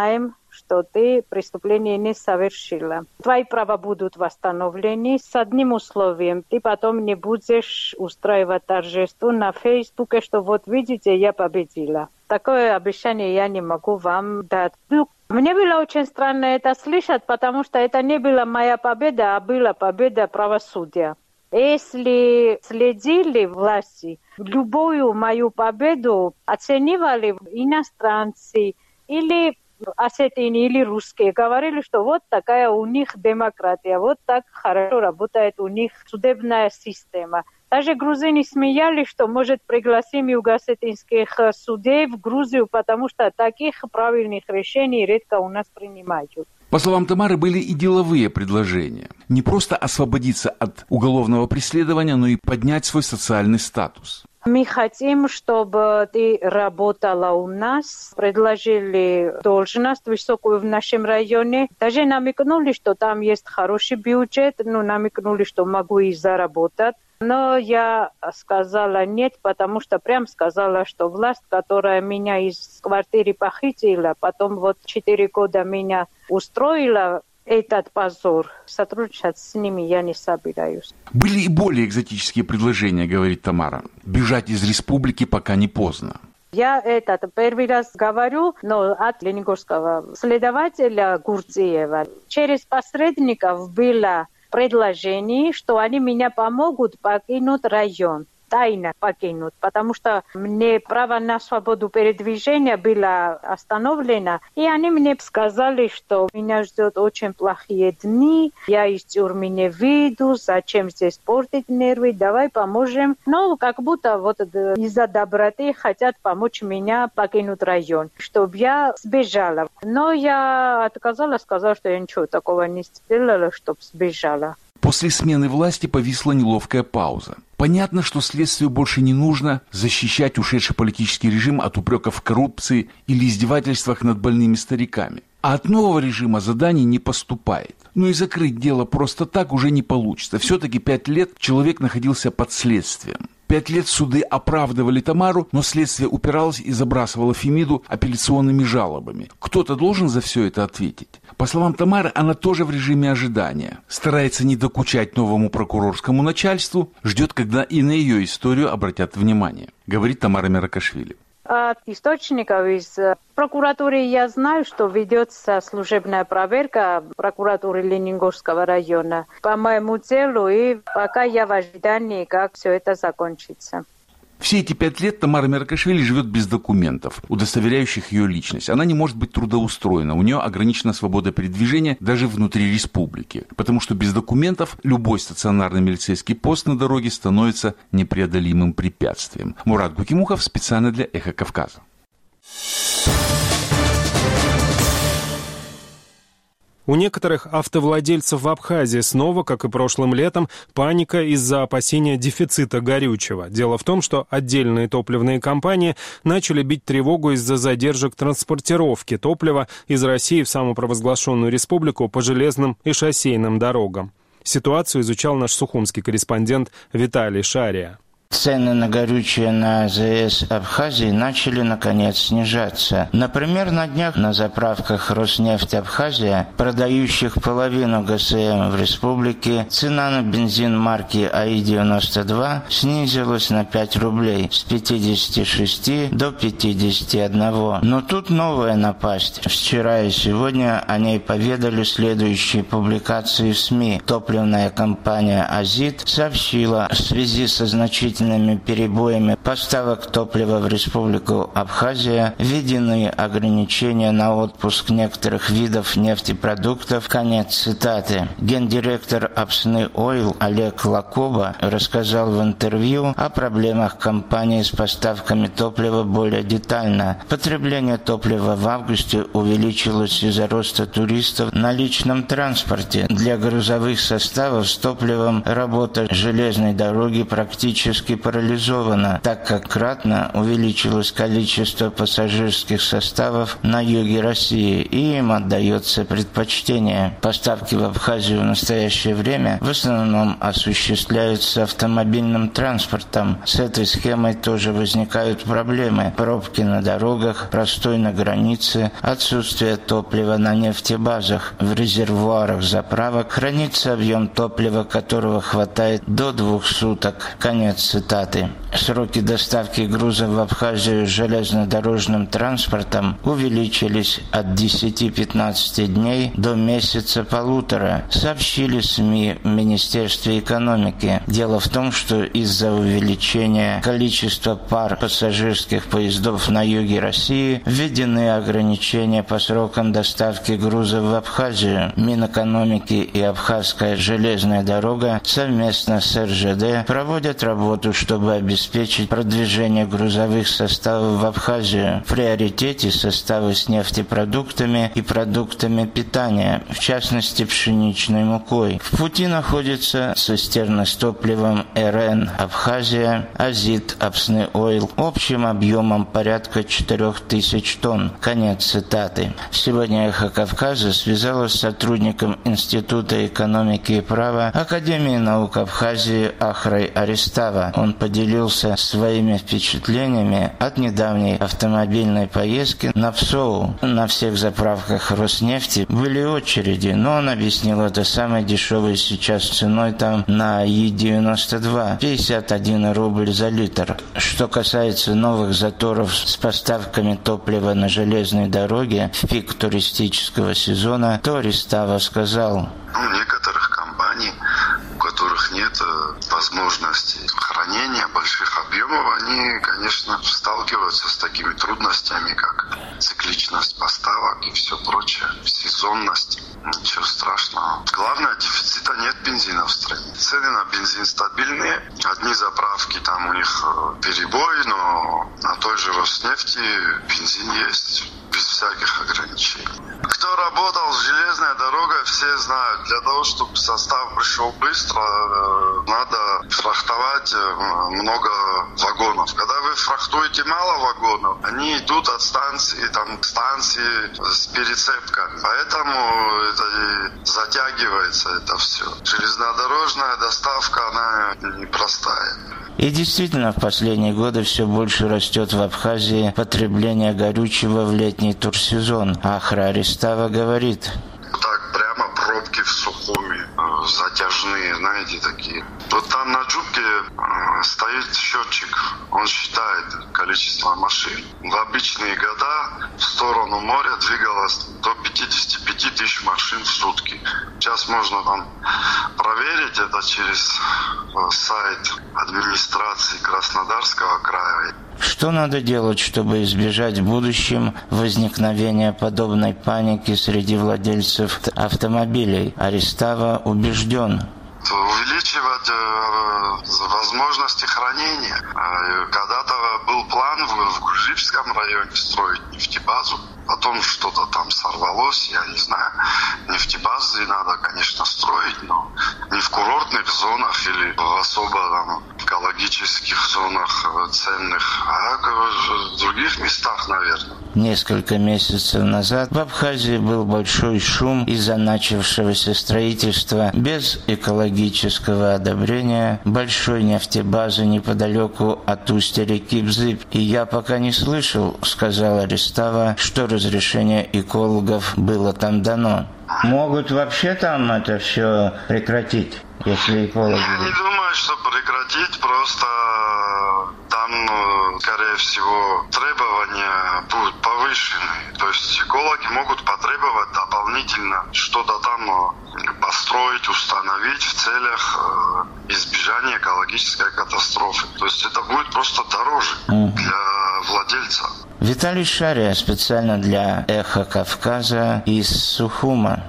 что ты преступление не совершила. Твои права будут восстановлены с одним условием. Ты потом не будешь устраивать торжество на Фейсбуке, что вот видите, я победила. Такое обещание я не могу вам дать. Мне было очень странно это слышать, потому что это не была моя победа, а была победа правосудия. Если следили власти, любую мою победу оценивали иностранцы или осетины, или русские, говорили, что вот такая у них демократия, вот так хорошо работает у них судебная система. Даже грузины смеялись, что, может, пригласим юго-осетинских судей в Грузию, потому что таких правильных решений редко у нас принимают. По словам Тамары, были и деловые предложения. Не просто освободиться от уголовного преследования, но и поднять свой социальный статус. Мы хотим, чтобы ты работала у нас. Предложили должность высокую в нашем районе. Даже намекнули, что там есть хороший бюджет. Ну, намекнули, что могу и заработать. Но я сказала нет, потому что прям сказала, что власть, которая меня из квартиры похитила, потом вот четыре года меня устроила, этот позор. Сотрудничать с ними я не собираюсь. Были и более экзотические предложения, говорит Тамара. Бежать из республики пока не поздно. Я этот первый раз говорю, но от ленинского следователя Гурдзиева. Через посредников было предложение, что они меня помогут покинуть район. Тайно покинуть, потому что мне право на свободу передвижения было остановлено. И они мне сказали, что меня ждет очень плохие дни, я из тюрьмы не выйду, зачем здесь портить нервы, давай поможем. Но как будто вот из-за доброты хотят помочь меня покинуть район, чтобы я сбежала. Но я отказалась, сказала, что я ничего такого не сделала, чтобы сбежала. После смены власти повисла неловкая пауза. Понятно, что следствию больше не нужно защищать ушедший политический режим от упреков в коррупции или издевательствах над больными стариками. А от нового режима заданий не поступает. Но и закрыть дело просто так уже не получится. Все-таки пять лет человек находился под следствием. Пять лет суды оправдывали Тамару, но следствие упиралось и забрасывало Фемиду апелляционными жалобами. Кто-то должен за все это ответить. По словам Тамары, она тоже в режиме ожидания. Старается не докучать новому прокурорскому начальству, ждет, когда и на ее историю обратят внимание, говорит Тамара Меркашвили. От источников из прокуратуры я знаю, что ведется служебная проверка прокуратуры Ленингорского района по моему делу, и пока я в ожидании, как все это закончится. Все эти пять лет Тамара Меркашвили живет без документов, удостоверяющих ее личность. Она не может быть трудоустроена, у нее ограничена свобода передвижения даже внутри республики, потому что без документов любой стационарный милицейский пост на дороге становится непреодолимым препятствием. Мурат Гукимухов специально для «Эхо Кавказа». У некоторых автовладельцев в Абхазии снова, как и прошлым летом, паника из-за опасения дефицита горючего. Дело в том, что отдельные топливные компании начали бить тревогу из-за задержек транспортировки топлива из России в самопровозглашенную республику по железным и шоссейным дорогам. Ситуацию изучал наш сухумский корреспондент Виталий Шария. Цены на горючее на АЗС Абхазии начали, наконец, снижаться. Например, на днях на заправках «Роснефть Абхазия», продающих половину ГСМ в республике, цена на бензин марки АИ девяносто два снизилась на пять рублей с пятидесяти шести до пятидесяти одного. Но тут новая напасть. Вчера и сегодня о ней поведали следующие публикации в СМИ. Топливная компания «Азит» сообщила в связи со значительными перебоями поставок топлива в Республику Абхазия введены ограничения на отпуск некоторых видов нефтепродуктов. Конец цитаты. Гендиректор Апсны Ойл Олег Лакоба рассказал в интервью о проблемах компании с поставками топлива более детально. Потребление топлива в августе увеличилось из-за роста туристов на личном транспорте. Для грузовых составов с топливом работа железной дороги практически практически парализована, так как кратно увеличилось количество пассажирских составов на юге России, и им отдается предпочтение. Поставки в Абхазию в настоящее время в основном осуществляются автомобильным транспортом. С этой схемой тоже возникают проблемы. Пробки на дорогах, простой на границе, отсутствие топлива на нефтебазах. В резервуарах заправок хранится объем топлива, которого хватает до двух суток. Конец цитаты. Сроки доставки грузов в Абхазию железнодорожным транспортом увеличились от десяти-пятнадцати дней до месяца-полутора, сообщили СМИ в Министерстве экономики. Дело в том, что из-за увеличения количества пар пассажирских поездов на юге России введены ограничения по срокам доставки грузов в Абхазию. Минэкономики и Абхазская железная дорога совместно с эр жэ дэ проводят работу, чтобы обеспечить продвижение грузовых составов в Абхазию. В приоритете составы с нефтепродуктами и продуктами питания, в частности пшеничной мукой. В пути находится цистерна с топливом эр эн Абхазия, Азит Апсны Ойл, общим объемом порядка четырех тысяч тонн. Конец цитаты. Сегодня «Эхо Кавказа» связалась с сотрудником Института экономики и права Академии наук Абхазии Ахрой Аристава. Он поделился своими впечатлениями от недавней автомобильной поездки на Псоу. На всех заправках Роснефти были очереди, но он объяснил это самой дешевой сейчас ценой там на И девяносто два, пятьдесят один рубль за литр. Что касается новых заторов с поставками топлива на железной дороге в пик туристического сезона, то Аристава сказал: У некоторых компаний, у которых нет возможности хранения больших объемов, они, конечно, сталкиваются с такими трудностями, как цикличность поставок и все прочее, сезонность. Ничего страшного. Главное, дефицита нет бензина в стране. Цены на бензин стабильные. Одни заправки, там у них перебой, но на той же Роснефти бензин есть без всяких ограничений. Кто работал с железной дорогой, все знают, для того, чтобы состав пришел быстро, надо фрахтовать много вагонов. Когда вы фрахтуете мало вагонов, они идут от станции, там, к станции с перецепками. Поэтому это и затягивается это все. Железнодорожная доставка, она непростая. И действительно, в последние годы все больше растет в Абхазии потребление горючего в летний турсезон. Ахра Аристава говорит: так прямо пробки в Сухуми, затяжные, знаете, такие. Вот там на Джубке э, стоит счетчик, он считает количество машин. В обычные года в сторону моря двигалось до пятьдесят пять тысяч машин в сутки. Сейчас можно там проверить это через э, сайт администрации Краснодарского края. Что надо делать, чтобы избежать в будущем возникновения подобной паники среди владельцев автомобилей? Аристава убежден: увеличивать э, возможности хранения. Э, когда-то был план в, в Гуржипском районе строить нефтебазу. Потом что-то там сорвалось, я не знаю. Нефтебазы надо, конечно, строить, но не в курортных зонах или в особо там экологических зонах ценных, а в других местах, наверное. Несколько месяцев назад в Абхазии был большой шум из-за начавшегося строительства без экологического одобрения большой нефтебазы неподалеку от устья реки Бзыб. И я пока не слышал, сказал Аристава, что разрешение экологов было там дано. Могут вообще там это все прекратить, если экологи... Я не думаю, что прекратить, просто там, скорее всего, требования будут повышены. То есть экологи могут потребовать дополнительно что-то там построить, установить в целях избежания экологической катастрофы. То есть это будет просто дороже для владельца. Виталий Шария специально для «Эхо Кавказа» из Сухума.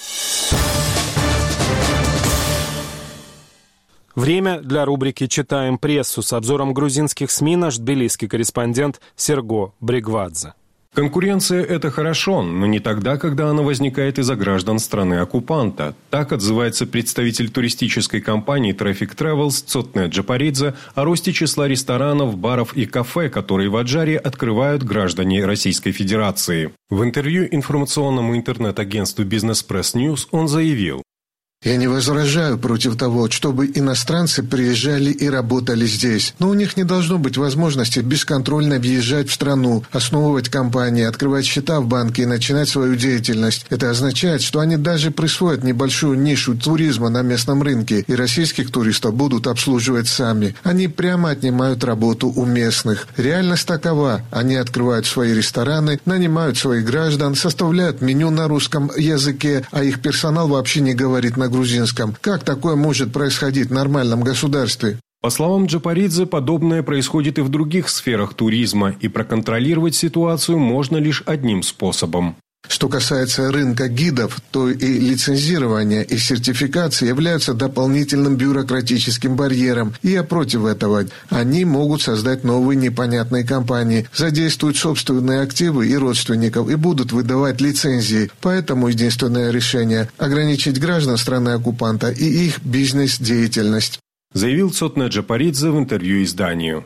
Время для рубрики «Читаем прессу» с обзором грузинских СМИ наш тбилисский корреспондент Серго Бригвадзе. Конкуренция – это хорошо, но не тогда, когда она возникает из-за граждан страны-оккупанта. Так отзывается представитель туристической компании Traffic Travels Цотне Джапаридзе о росте числа ресторанов, баров и кафе, которые в Аджаре открывают граждане Российской Федерации. В интервью информационному интернет-агентству Business Press News он заявил: «Я не возражаю против того, чтобы иностранцы приезжали и работали здесь. Но у них не должно быть возможности бесконтрольно въезжать в страну, основывать компании, открывать счета в банке и начинать свою деятельность. Это означает, что они даже присвоят небольшую нишу туризма на местном рынке, и российских туристов будут обслуживать сами. Они прямо отнимают работу у местных. Реальность такова. Они открывают свои рестораны, нанимают своих граждан, составляют меню на русском языке, а их персонал вообще не говорит на грузинском. Как такое может происходить в нормальном государстве?» По словам Джапаридзе, подобное происходит и в других сферах туризма, и проконтролировать ситуацию можно лишь одним способом. Что касается рынка гидов, то и лицензирование, и сертификация являются дополнительным бюрократическим барьером. И я против этого. Они могут создать новые непонятные компании, задействуют собственные активы и родственников и будут выдавать лицензии. Поэтому единственное решение – ограничить граждан страны-оккупанта и их бизнес-деятельность. Заявил Цотне Джапаридзе в интервью изданию.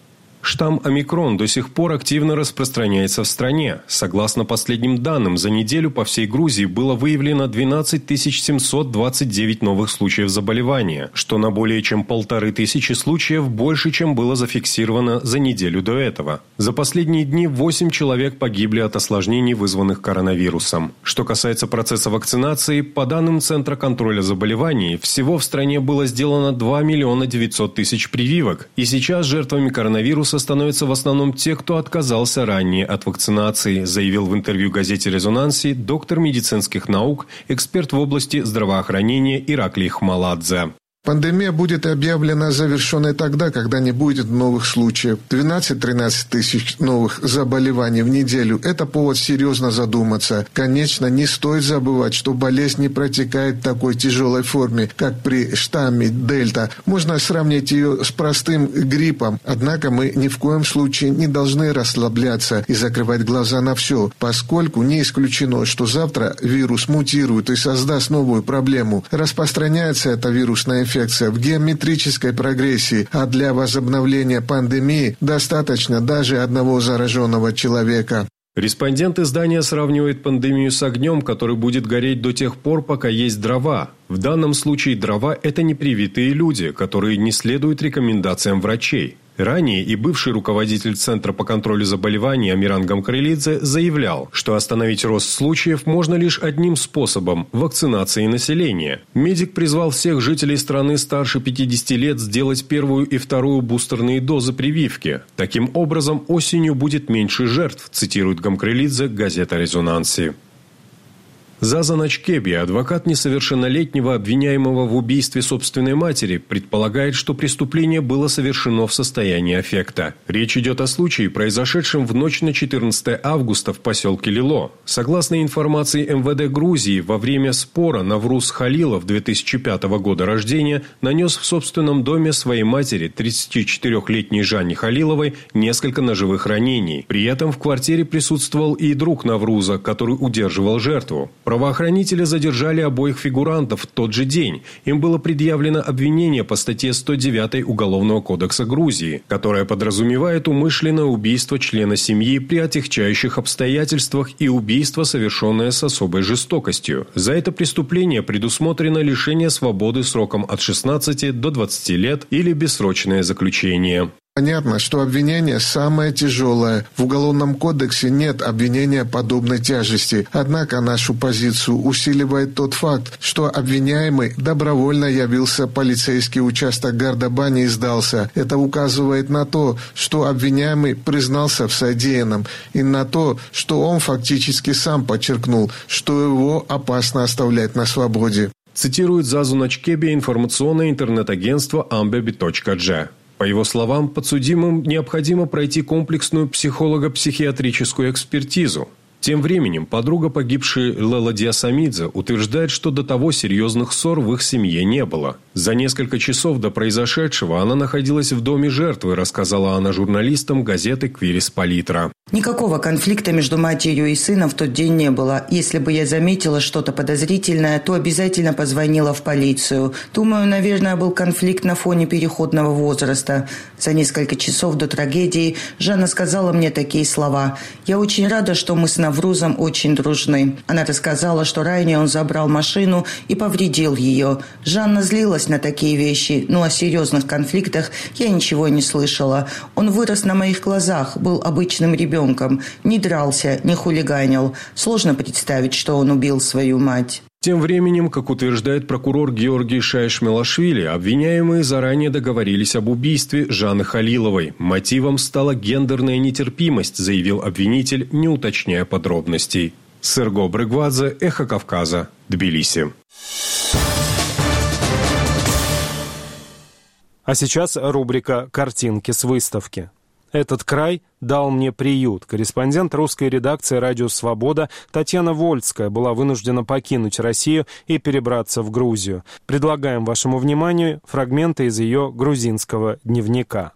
Штамм омикрон до сих пор активно распространяется в стране. Согласно последним данным, за неделю по всей Грузии было выявлено двенадцать тысяч семьсот двадцать девять новых случаев заболевания, что на более чем полторы тысячи случаев больше, чем было зафиксировано за неделю до этого. За последние дни восемь человек погибли от осложнений, вызванных коронавирусом. Что касается процесса вакцинации, по данным Центра контроля заболеваний, всего в стране было сделано два миллиона девятьсот тысяч прививок, и сейчас жертвами коронавируса становятся в основном те, кто отказался ранее от вакцинации, заявил в интервью газете «Резонанси» доктор медицинских наук, эксперт в области здравоохранения Ираклий Хмаладзе. Пандемия будет объявлена завершенной тогда, когда не будет новых случаев. двенадцать-тринадцать тысяч новых заболеваний в неделю – это повод серьезно задуматься. Конечно, не стоит забывать, что болезнь не протекает в такой тяжелой форме, как при штамме Дельта. Можно сравнить ее с простым гриппом. Однако мы ни в коем случае не должны расслабляться и закрывать глаза на все, поскольку не исключено, что завтра вирус мутирует и создаст новую проблему. Распространяется эта вирусная инфекция в геометрической прогрессии, а для возобновления пандемии достаточно даже одного зараженного человека. Респондент издания сравнивает пандемию с огнем, который будет гореть до тех пор, пока есть дрова. В данном случае дрова – это непривитые люди, которые не следуют рекомендациям врачей. Ранее и бывший руководитель Центра по контролю заболеваний Амиран Гамкарелидзе заявлял, что остановить рост случаев можно лишь одним способом – вакцинацией населения. Медик призвал всех жителей страны старше пятидесяти лет сделать первую и вторую бустерные дозы прививки. Таким образом, осенью будет меньше жертв, цитирует Гамкарелидзе газета «Резонанси». Заза Начкеби, адвокат несовершеннолетнего, обвиняемого в убийстве собственной матери, предполагает, что преступление было совершено в состоянии аффекта. Речь идет о случае, произошедшем в ночь на четырнадцатое августа в поселке Лило. Согласно информации эм вэ дэ Грузии, во время спора Навруз Халилов две тысячи пятого года рождения нанес в собственном доме своей матери, тридцатичетырёхлетней Жанне Халиловой, несколько ножевых ранений. При этом в квартире присутствовал и друг Навруза, который удерживал жертву. Правоохранители задержали обоих фигурантов в тот же день. Им было предъявлено обвинение по статье сто девятой Уголовного кодекса Грузии, которая подразумевает умышленное убийство члена семьи при отягчающих обстоятельствах и убийство, совершенное с особой жестокостью. За это преступление предусмотрено лишение свободы сроком от шестнадцати до двадцати лет или бессрочное заключение. Понятно, что обвинение самое тяжелое. В Уголовном кодексе нет обвинения подобной тяжести. Однако нашу позицию усиливает тот факт, что обвиняемый добровольно явился в полицейский участок Гардабани и сдался. Это указывает на то, что обвиняемый признался в содеянном, и на то, что он фактически сам подчеркнул, что его опасно оставлять на свободе. Цитирует Зазу Начкеби информационное интернет-агентство амбеби точка джи. По его словам, подсудимым необходимо пройти комплексную психолого-психиатрическую экспертизу. Тем временем подруга погибшей Лела Диасамидзе утверждает, что до того серьезных ссор в их семье не было. За несколько часов до произошедшего она находилась в доме жертвы, рассказала она журналистам газеты «Квирис Палитра». Никакого конфликта между матерью и сыном в тот день не было. Если бы я заметила что-то подозрительное, то обязательно позвонила в полицию. Думаю, наверное, был конфликт на фоне переходного возраста. За несколько часов до трагедии Жанна сказала мне такие слова. «Я очень рада, что мы с Наврузом очень дружны». Она рассказала, что ранее он забрал машину и повредил ее. Жанна злилась на такие вещи, но о серьезных конфликтах я ничего не слышала. Он вырос на моих глазах, был обычным ребенком. Не дрался, не хулиганил. Сложно представить, что он убил свою мать. Тем временем, как утверждает прокурор Георгий Шаишмелашвили, обвиняемые заранее договорились об убийстве Жанны Халиловой. Мотивом стала гендерная нетерпимость, заявил обвинитель, не уточняя подробностей. Серго Брыгвадзе, Эхо Кавказа, Тбилиси. А сейчас рубрика «Картинки с выставки». «Этот край дал мне приют». Корреспондент русской редакции «Радио Свобода» Татьяна Вольская была вынуждена покинуть Россию и перебраться в Грузию. Предлагаем вашему вниманию фрагменты из ее грузинского дневника.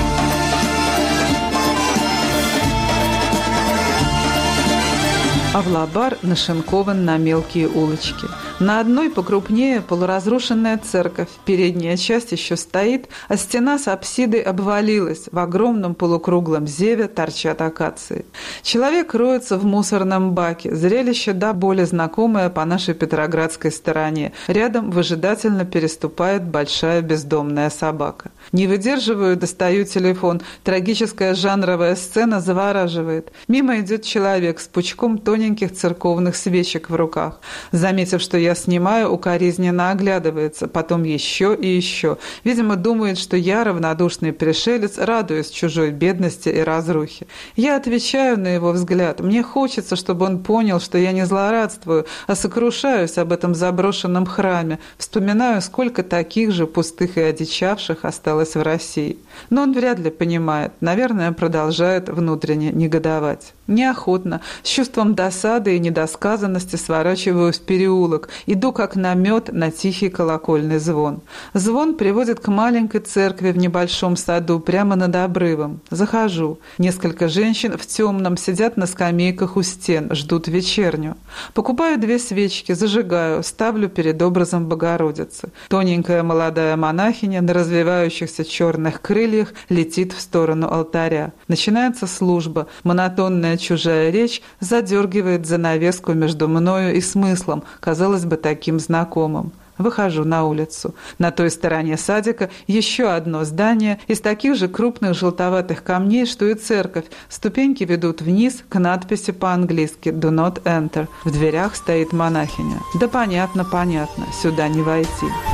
Авлабар нашинкован на мелкие улочки. На одной покрупнее полуразрушенная церковь. Передняя часть еще стоит, а стена с апсидой обвалилась. В огромном полукруглом зеве торчат акации. Человек роется в мусорном баке. Зрелище до боли знакомое по нашей петроградской стороне. Рядом выжидательно переступает большая бездомная собака. Не выдерживаю, достаю телефон. Трагическая жанровая сцена завораживает. Мимо идет человек с пучком тоненьких церковных свечек в руках. Заметив, что я снимаю, укоризненно оглядывается, потом еще и еще. Видимо, думает, что я равнодушный пришелец, радуюсь чужой бедности и разрухе. Я отвечаю на его взгляд. Мне хочется, чтобы он понял, что я не злорадствую, а сокрушаюсь об этом заброшенном храме. Вспоминаю, сколько таких же пустых и одичавших осталось в России. Но он вряд ли понимает. Наверное, продолжает внутренне негодовать. Неохотно, с чувством досады и недосказанности сворачиваю в переулок, иду как намет на тихий колокольный звон. Звон приводит к маленькой церкви в небольшом саду прямо над обрывом. Захожу. Несколько женщин в темном сидят на скамейках у стен, ждут вечерню. Покупаю две свечки, зажигаю, ставлю перед образом Богородицы. Тоненькая молодая монахиня на развивающихся черных крыльях летит в сторону алтаря. Начинается служба. Монотонная чужая речь задергивает занавеску между мною и смыслом, казалось бы, таким знакомым. Выхожу на улицу. На той стороне садика еще одно здание из таких же крупных желтоватых камней, что и церковь. Ступеньки ведут вниз к надписи по-английски «Do not enter». В дверях стоит монахиня. Да понятно, понятно, сюда не войти.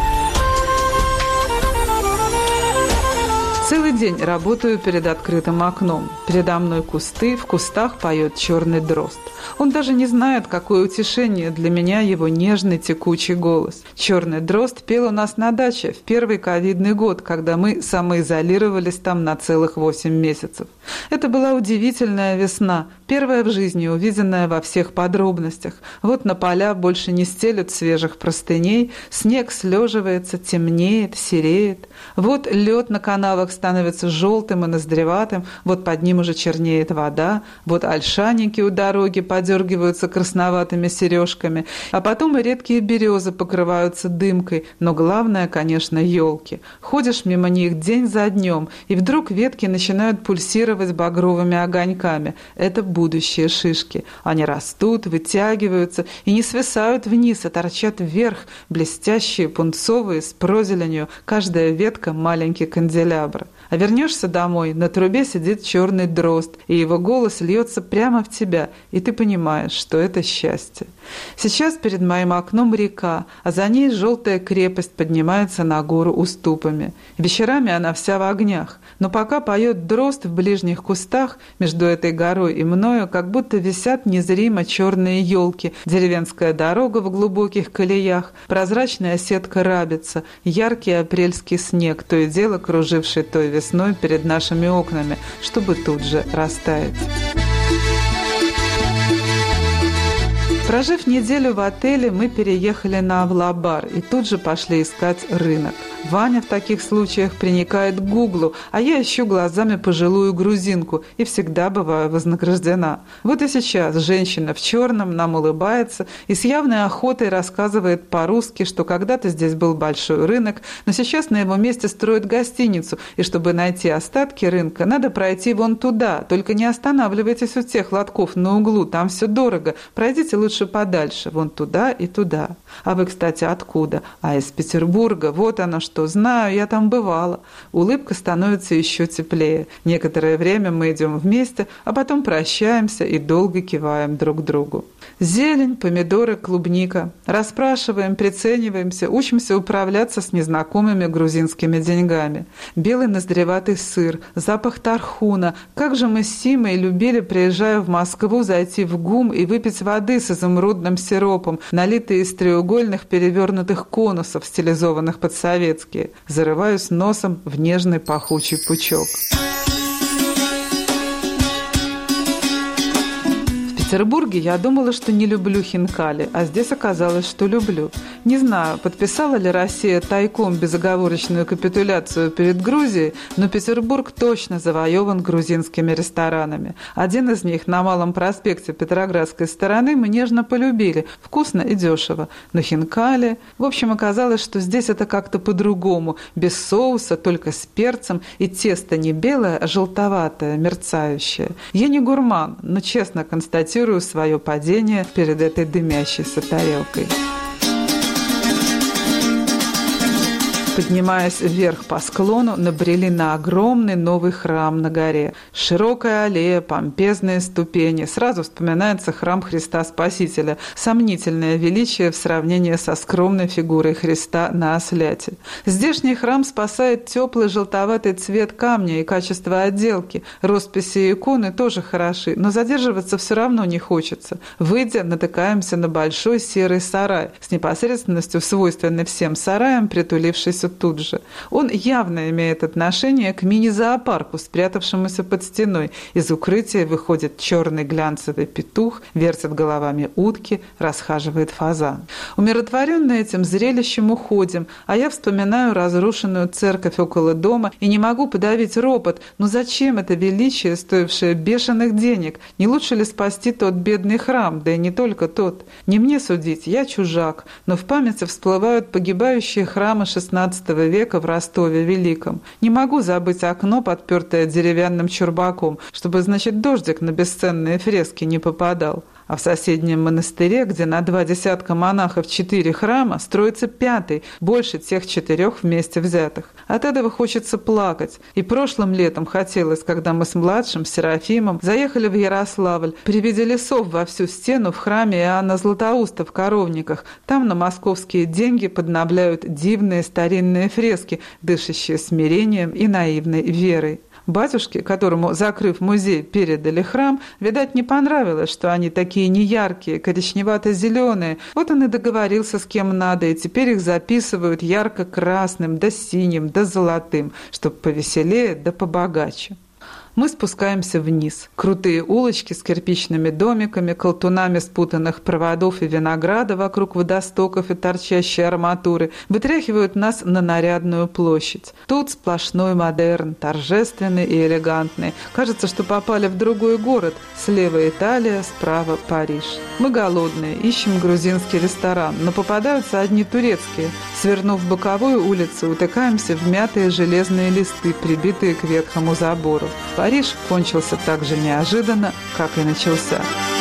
Целый день работаю перед открытым окном. Передо мной кусты, в кустах поет черный дрозд. Он даже не знает, какое утешение для меня его нежный текучий голос. Черный дрозд пел у нас на даче в первый ковидный год, когда мы самоизолировались там на целых восемь месяцев. Это была удивительная весна, первая в жизни, увиденная во всех подробностях. Вот на поля больше не стелют свежих простыней, снег слеживается, темнеет, сереет. Вот лед на канавах становится желтым и ноздреватым, вот под ним уже чернеет вода, вот ольшанники у дороги подергиваются красноватыми сережками, а потом и редкие березы покрываются дымкой, но главное, конечно, елки. Ходишь мимо них день за днем, и вдруг ветки начинают пульсировать багровыми огоньками. Это будущие шишки. Они растут, вытягиваются и не свисают вниз, а торчат вверх, блестящие, пунцовые, с прозеленью, каждая ветка маленький канделябр. А вернешься домой, на трубе сидит черный дрозд, и его голос льется прямо в тебя, и ты понимаешь, что это счастье. Сейчас перед моим окном река, а за ней желтая крепость поднимается на гору уступами. Вечерами она вся в огнях, но пока поет дрозд в ближних кустах, между этой горой и мною как будто висят незримо черные елки, деревенская дорога в глубоких колеях, прозрачная сетка рабица, яркий апрельский снег, то и дело круживший той весной перед нашими окнами, чтобы тут же растаять. Прожив неделю в отеле, мы переехали на Авлабар и тут же пошли искать рынок. Ваня в таких случаях приникает к Гуглу, а я ищу глазами пожилую грузинку и всегда бываю вознаграждена. Вот и сейчас женщина в черном нам улыбается и с явной охотой рассказывает по-русски, что когда-то здесь был большой рынок, но сейчас на его месте строят гостиницу, и чтобы найти остатки рынка, надо пройти вон туда, только не останавливайтесь у тех лотков на углу, там все дорого, пройдите лучше подальше, вон туда и туда. А вы, кстати, откуда? А из Петербурга, вот оно что, знаю, я там бывала. Улыбка становится еще теплее. Некоторое время мы идем вместе, а потом прощаемся и долго киваем друг другу. Зелень, помидоры, клубника. Расспрашиваем, прицениваемся, учимся управляться с незнакомыми грузинскими деньгами. Белый ноздреватый сыр, запах тархуна. Как же мы с Симой любили, приезжая в Москву, зайти в ГУМ и выпить воды с изумрудным сиропом, налитой из треугольных перевернутых конусов, стилизованных под советские. Зарываюсь носом в нежный пахучий пучок. В Петербурге я думала, что не люблю хинкали, а здесь оказалось, что люблю. Не знаю, подписала ли Россия тайком безоговорочную капитуляцию перед Грузией, но Петербург точно завоеван грузинскими ресторанами. Один из них на Малом проспекте Петроградской стороны мы нежно полюбили, вкусно и дешево. Но хинкали... В общем, оказалось, что здесь это как-то по-другому, без соуса, только с перцем, и тесто не белое, а желтоватое, мерцающее. Я не гурман, но честно констатирую свое падение перед этой дымящейся тарелкой. Поднимаясь вверх по склону, набрели на огромный новый храм на горе. Широкая аллея, помпезные ступени. Сразу вспоминается храм Христа Спасителя. Сомнительное величие в сравнении со скромной фигурой Христа на осляте. Здешний храм спасает теплый желтоватый цвет камня и качество отделки. Росписи и иконы тоже хороши, но задерживаться все равно не хочется. Выйдя, натыкаемся на большой серый сарай, с непосредственностью свойственной всем сараям, притулившийся тут же. Он явно имеет отношение к мини-зоопарку, спрятавшемуся под стеной. Из укрытия выходит черный глянцевый петух, вертят головами утки, расхаживает фазан. Умиротворенные этим зрелищем уходим, а я вспоминаю разрушенную церковь около дома и не могу подавить ропот. Ну зачем это величие, стоившее бешеных денег? Не лучше ли спасти тот бедный храм, да и не только тот? Не мне судить, я чужак, но в памяти всплывают погибающие храмы шестнадцатого века в Ростове Великом. Не могу забыть окно, подпертое деревянным чурбаком, чтобы, значит, дождик на бесценные фрески не попадал. А в соседнем монастыре, где на два десятка монахов четыре храма, строится пятый, больше тех четырех вместе взятых. От этого хочется плакать. И прошлым летом хотелось, когда мы с младшим Серафимом заехали в Ярославль, при виде лесов во всю стену в храме Иоанна Златоуста в Коровниках. Там на московские деньги подновляют дивные старинные фрески, дышащие смирением и наивной верой. Батюшке, которому, закрыв музей, передали храм, видать, не понравилось, что они такие неяркие, коричневато-зеленые. Вот он и договорился с кем надо, и теперь их записывают ярко-красным, да синим, да золотым, чтоб повеселее да побогаче. Мы спускаемся вниз. Крутые улочки с кирпичными домиками, колтунами спутанных проводов и винограда вокруг водостоков и торчащей арматуры вытряхивают нас на нарядную площадь. Тут сплошной модерн, торжественный и элегантный. Кажется, что попали в другой город. Слева Италия, справа Париж. Мы голодные, ищем грузинский ресторан, но попадаются одни турецкие. Свернув боковую улицу, утыкаемся в мятые железные листы, прибитые к ветхому забору. Париж кончился так же неожиданно, как и начался.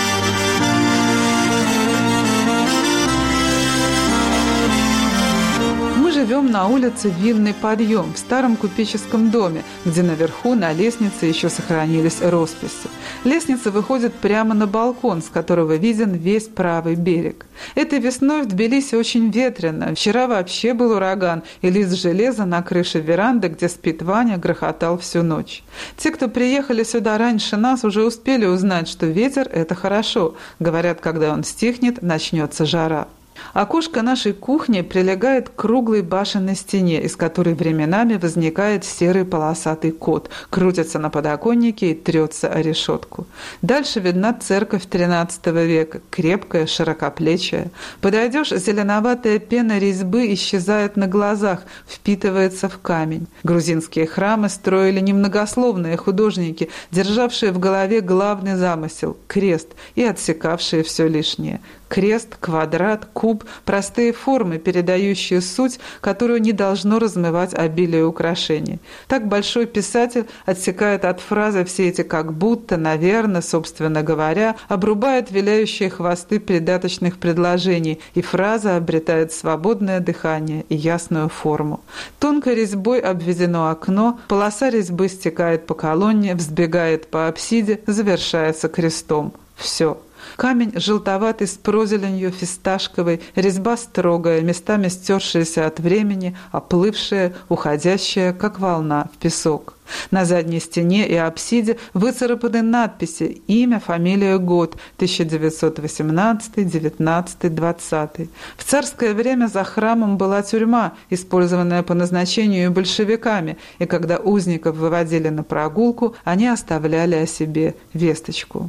Живем на улице Винный подъем в старом купеческом доме, где наверху на лестнице еще сохранились росписи. Лестница выходит прямо на балкон, с которого виден весь правый берег. Этой весной в Тбилиси очень ветрено. Вчера вообще был ураган, и лист железа на крыше веранды, где спит Ваня, грохотал всю ночь. Те, кто приехали сюда раньше нас, уже успели узнать, что ветер – это хорошо. Говорят, когда он стихнет, начнется жара. Окошко нашей кухни прилегает к круглой башенной стене, из которой временами возникает серый полосатый кот, крутится на подоконнике и трется о решетку. Дальше видна церковь тринадцатого века, крепкая, широкоплечая. Подойдешь, зеленоватая пена резьбы исчезает на глазах, впитывается в камень. Грузинские храмы строили немногословные художники, державшие в голове главный замысел – крест, и отсекавшие все лишнее. Крест, квадрат, куб – простые формы, передающие суть, которую не должно размывать обилие украшений. Так большой писатель отсекает от фразы все эти «как будто», «наверно», «собственно говоря», обрубает виляющие хвосты придаточных предложений, и фраза обретает свободное дыхание и ясную форму. Тонкой резьбой обведено окно, полоса резьбы стекает по колонне, взбегает по апсиде, завершается крестом. Все. Камень желтоватый с прозеленью фисташковой, резьба строгая, местами стершаяся от времени, оплывшая, уходящая, как волна, в песок. На задней стене и апсиде выцарапаны надписи: имя, фамилия, год тысяча девятьсот восемнадцатый, девятнадцатый, двадцатый. В царское время за храмом была тюрьма, использованная по назначению большевиками, и когда узников выводили на прогулку, они оставляли о себе весточку.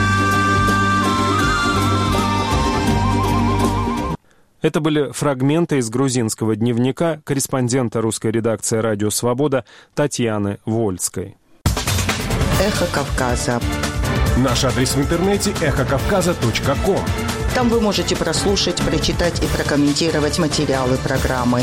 Это были фрагменты из грузинского дневника корреспондента русской редакции «Радио Свобода» Татьяны Вольской. Эхо Кавказа. Наш адрес в интернете эхо кавказа точка ком. Там вы можете прослушать, прочитать и прокомментировать материалы программы.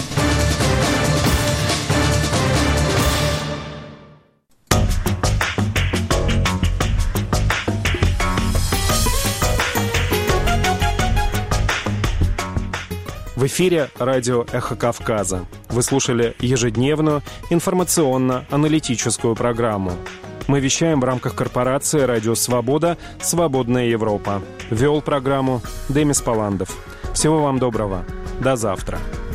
В эфире радио «Эхо Кавказа». Вы слушали ежедневную информационно-аналитическую программу. Мы вещаем в рамках корпорации «Радио Свобода. Свободная Европа». Вел программу Демис Паландов. Всего вам доброго. До завтра.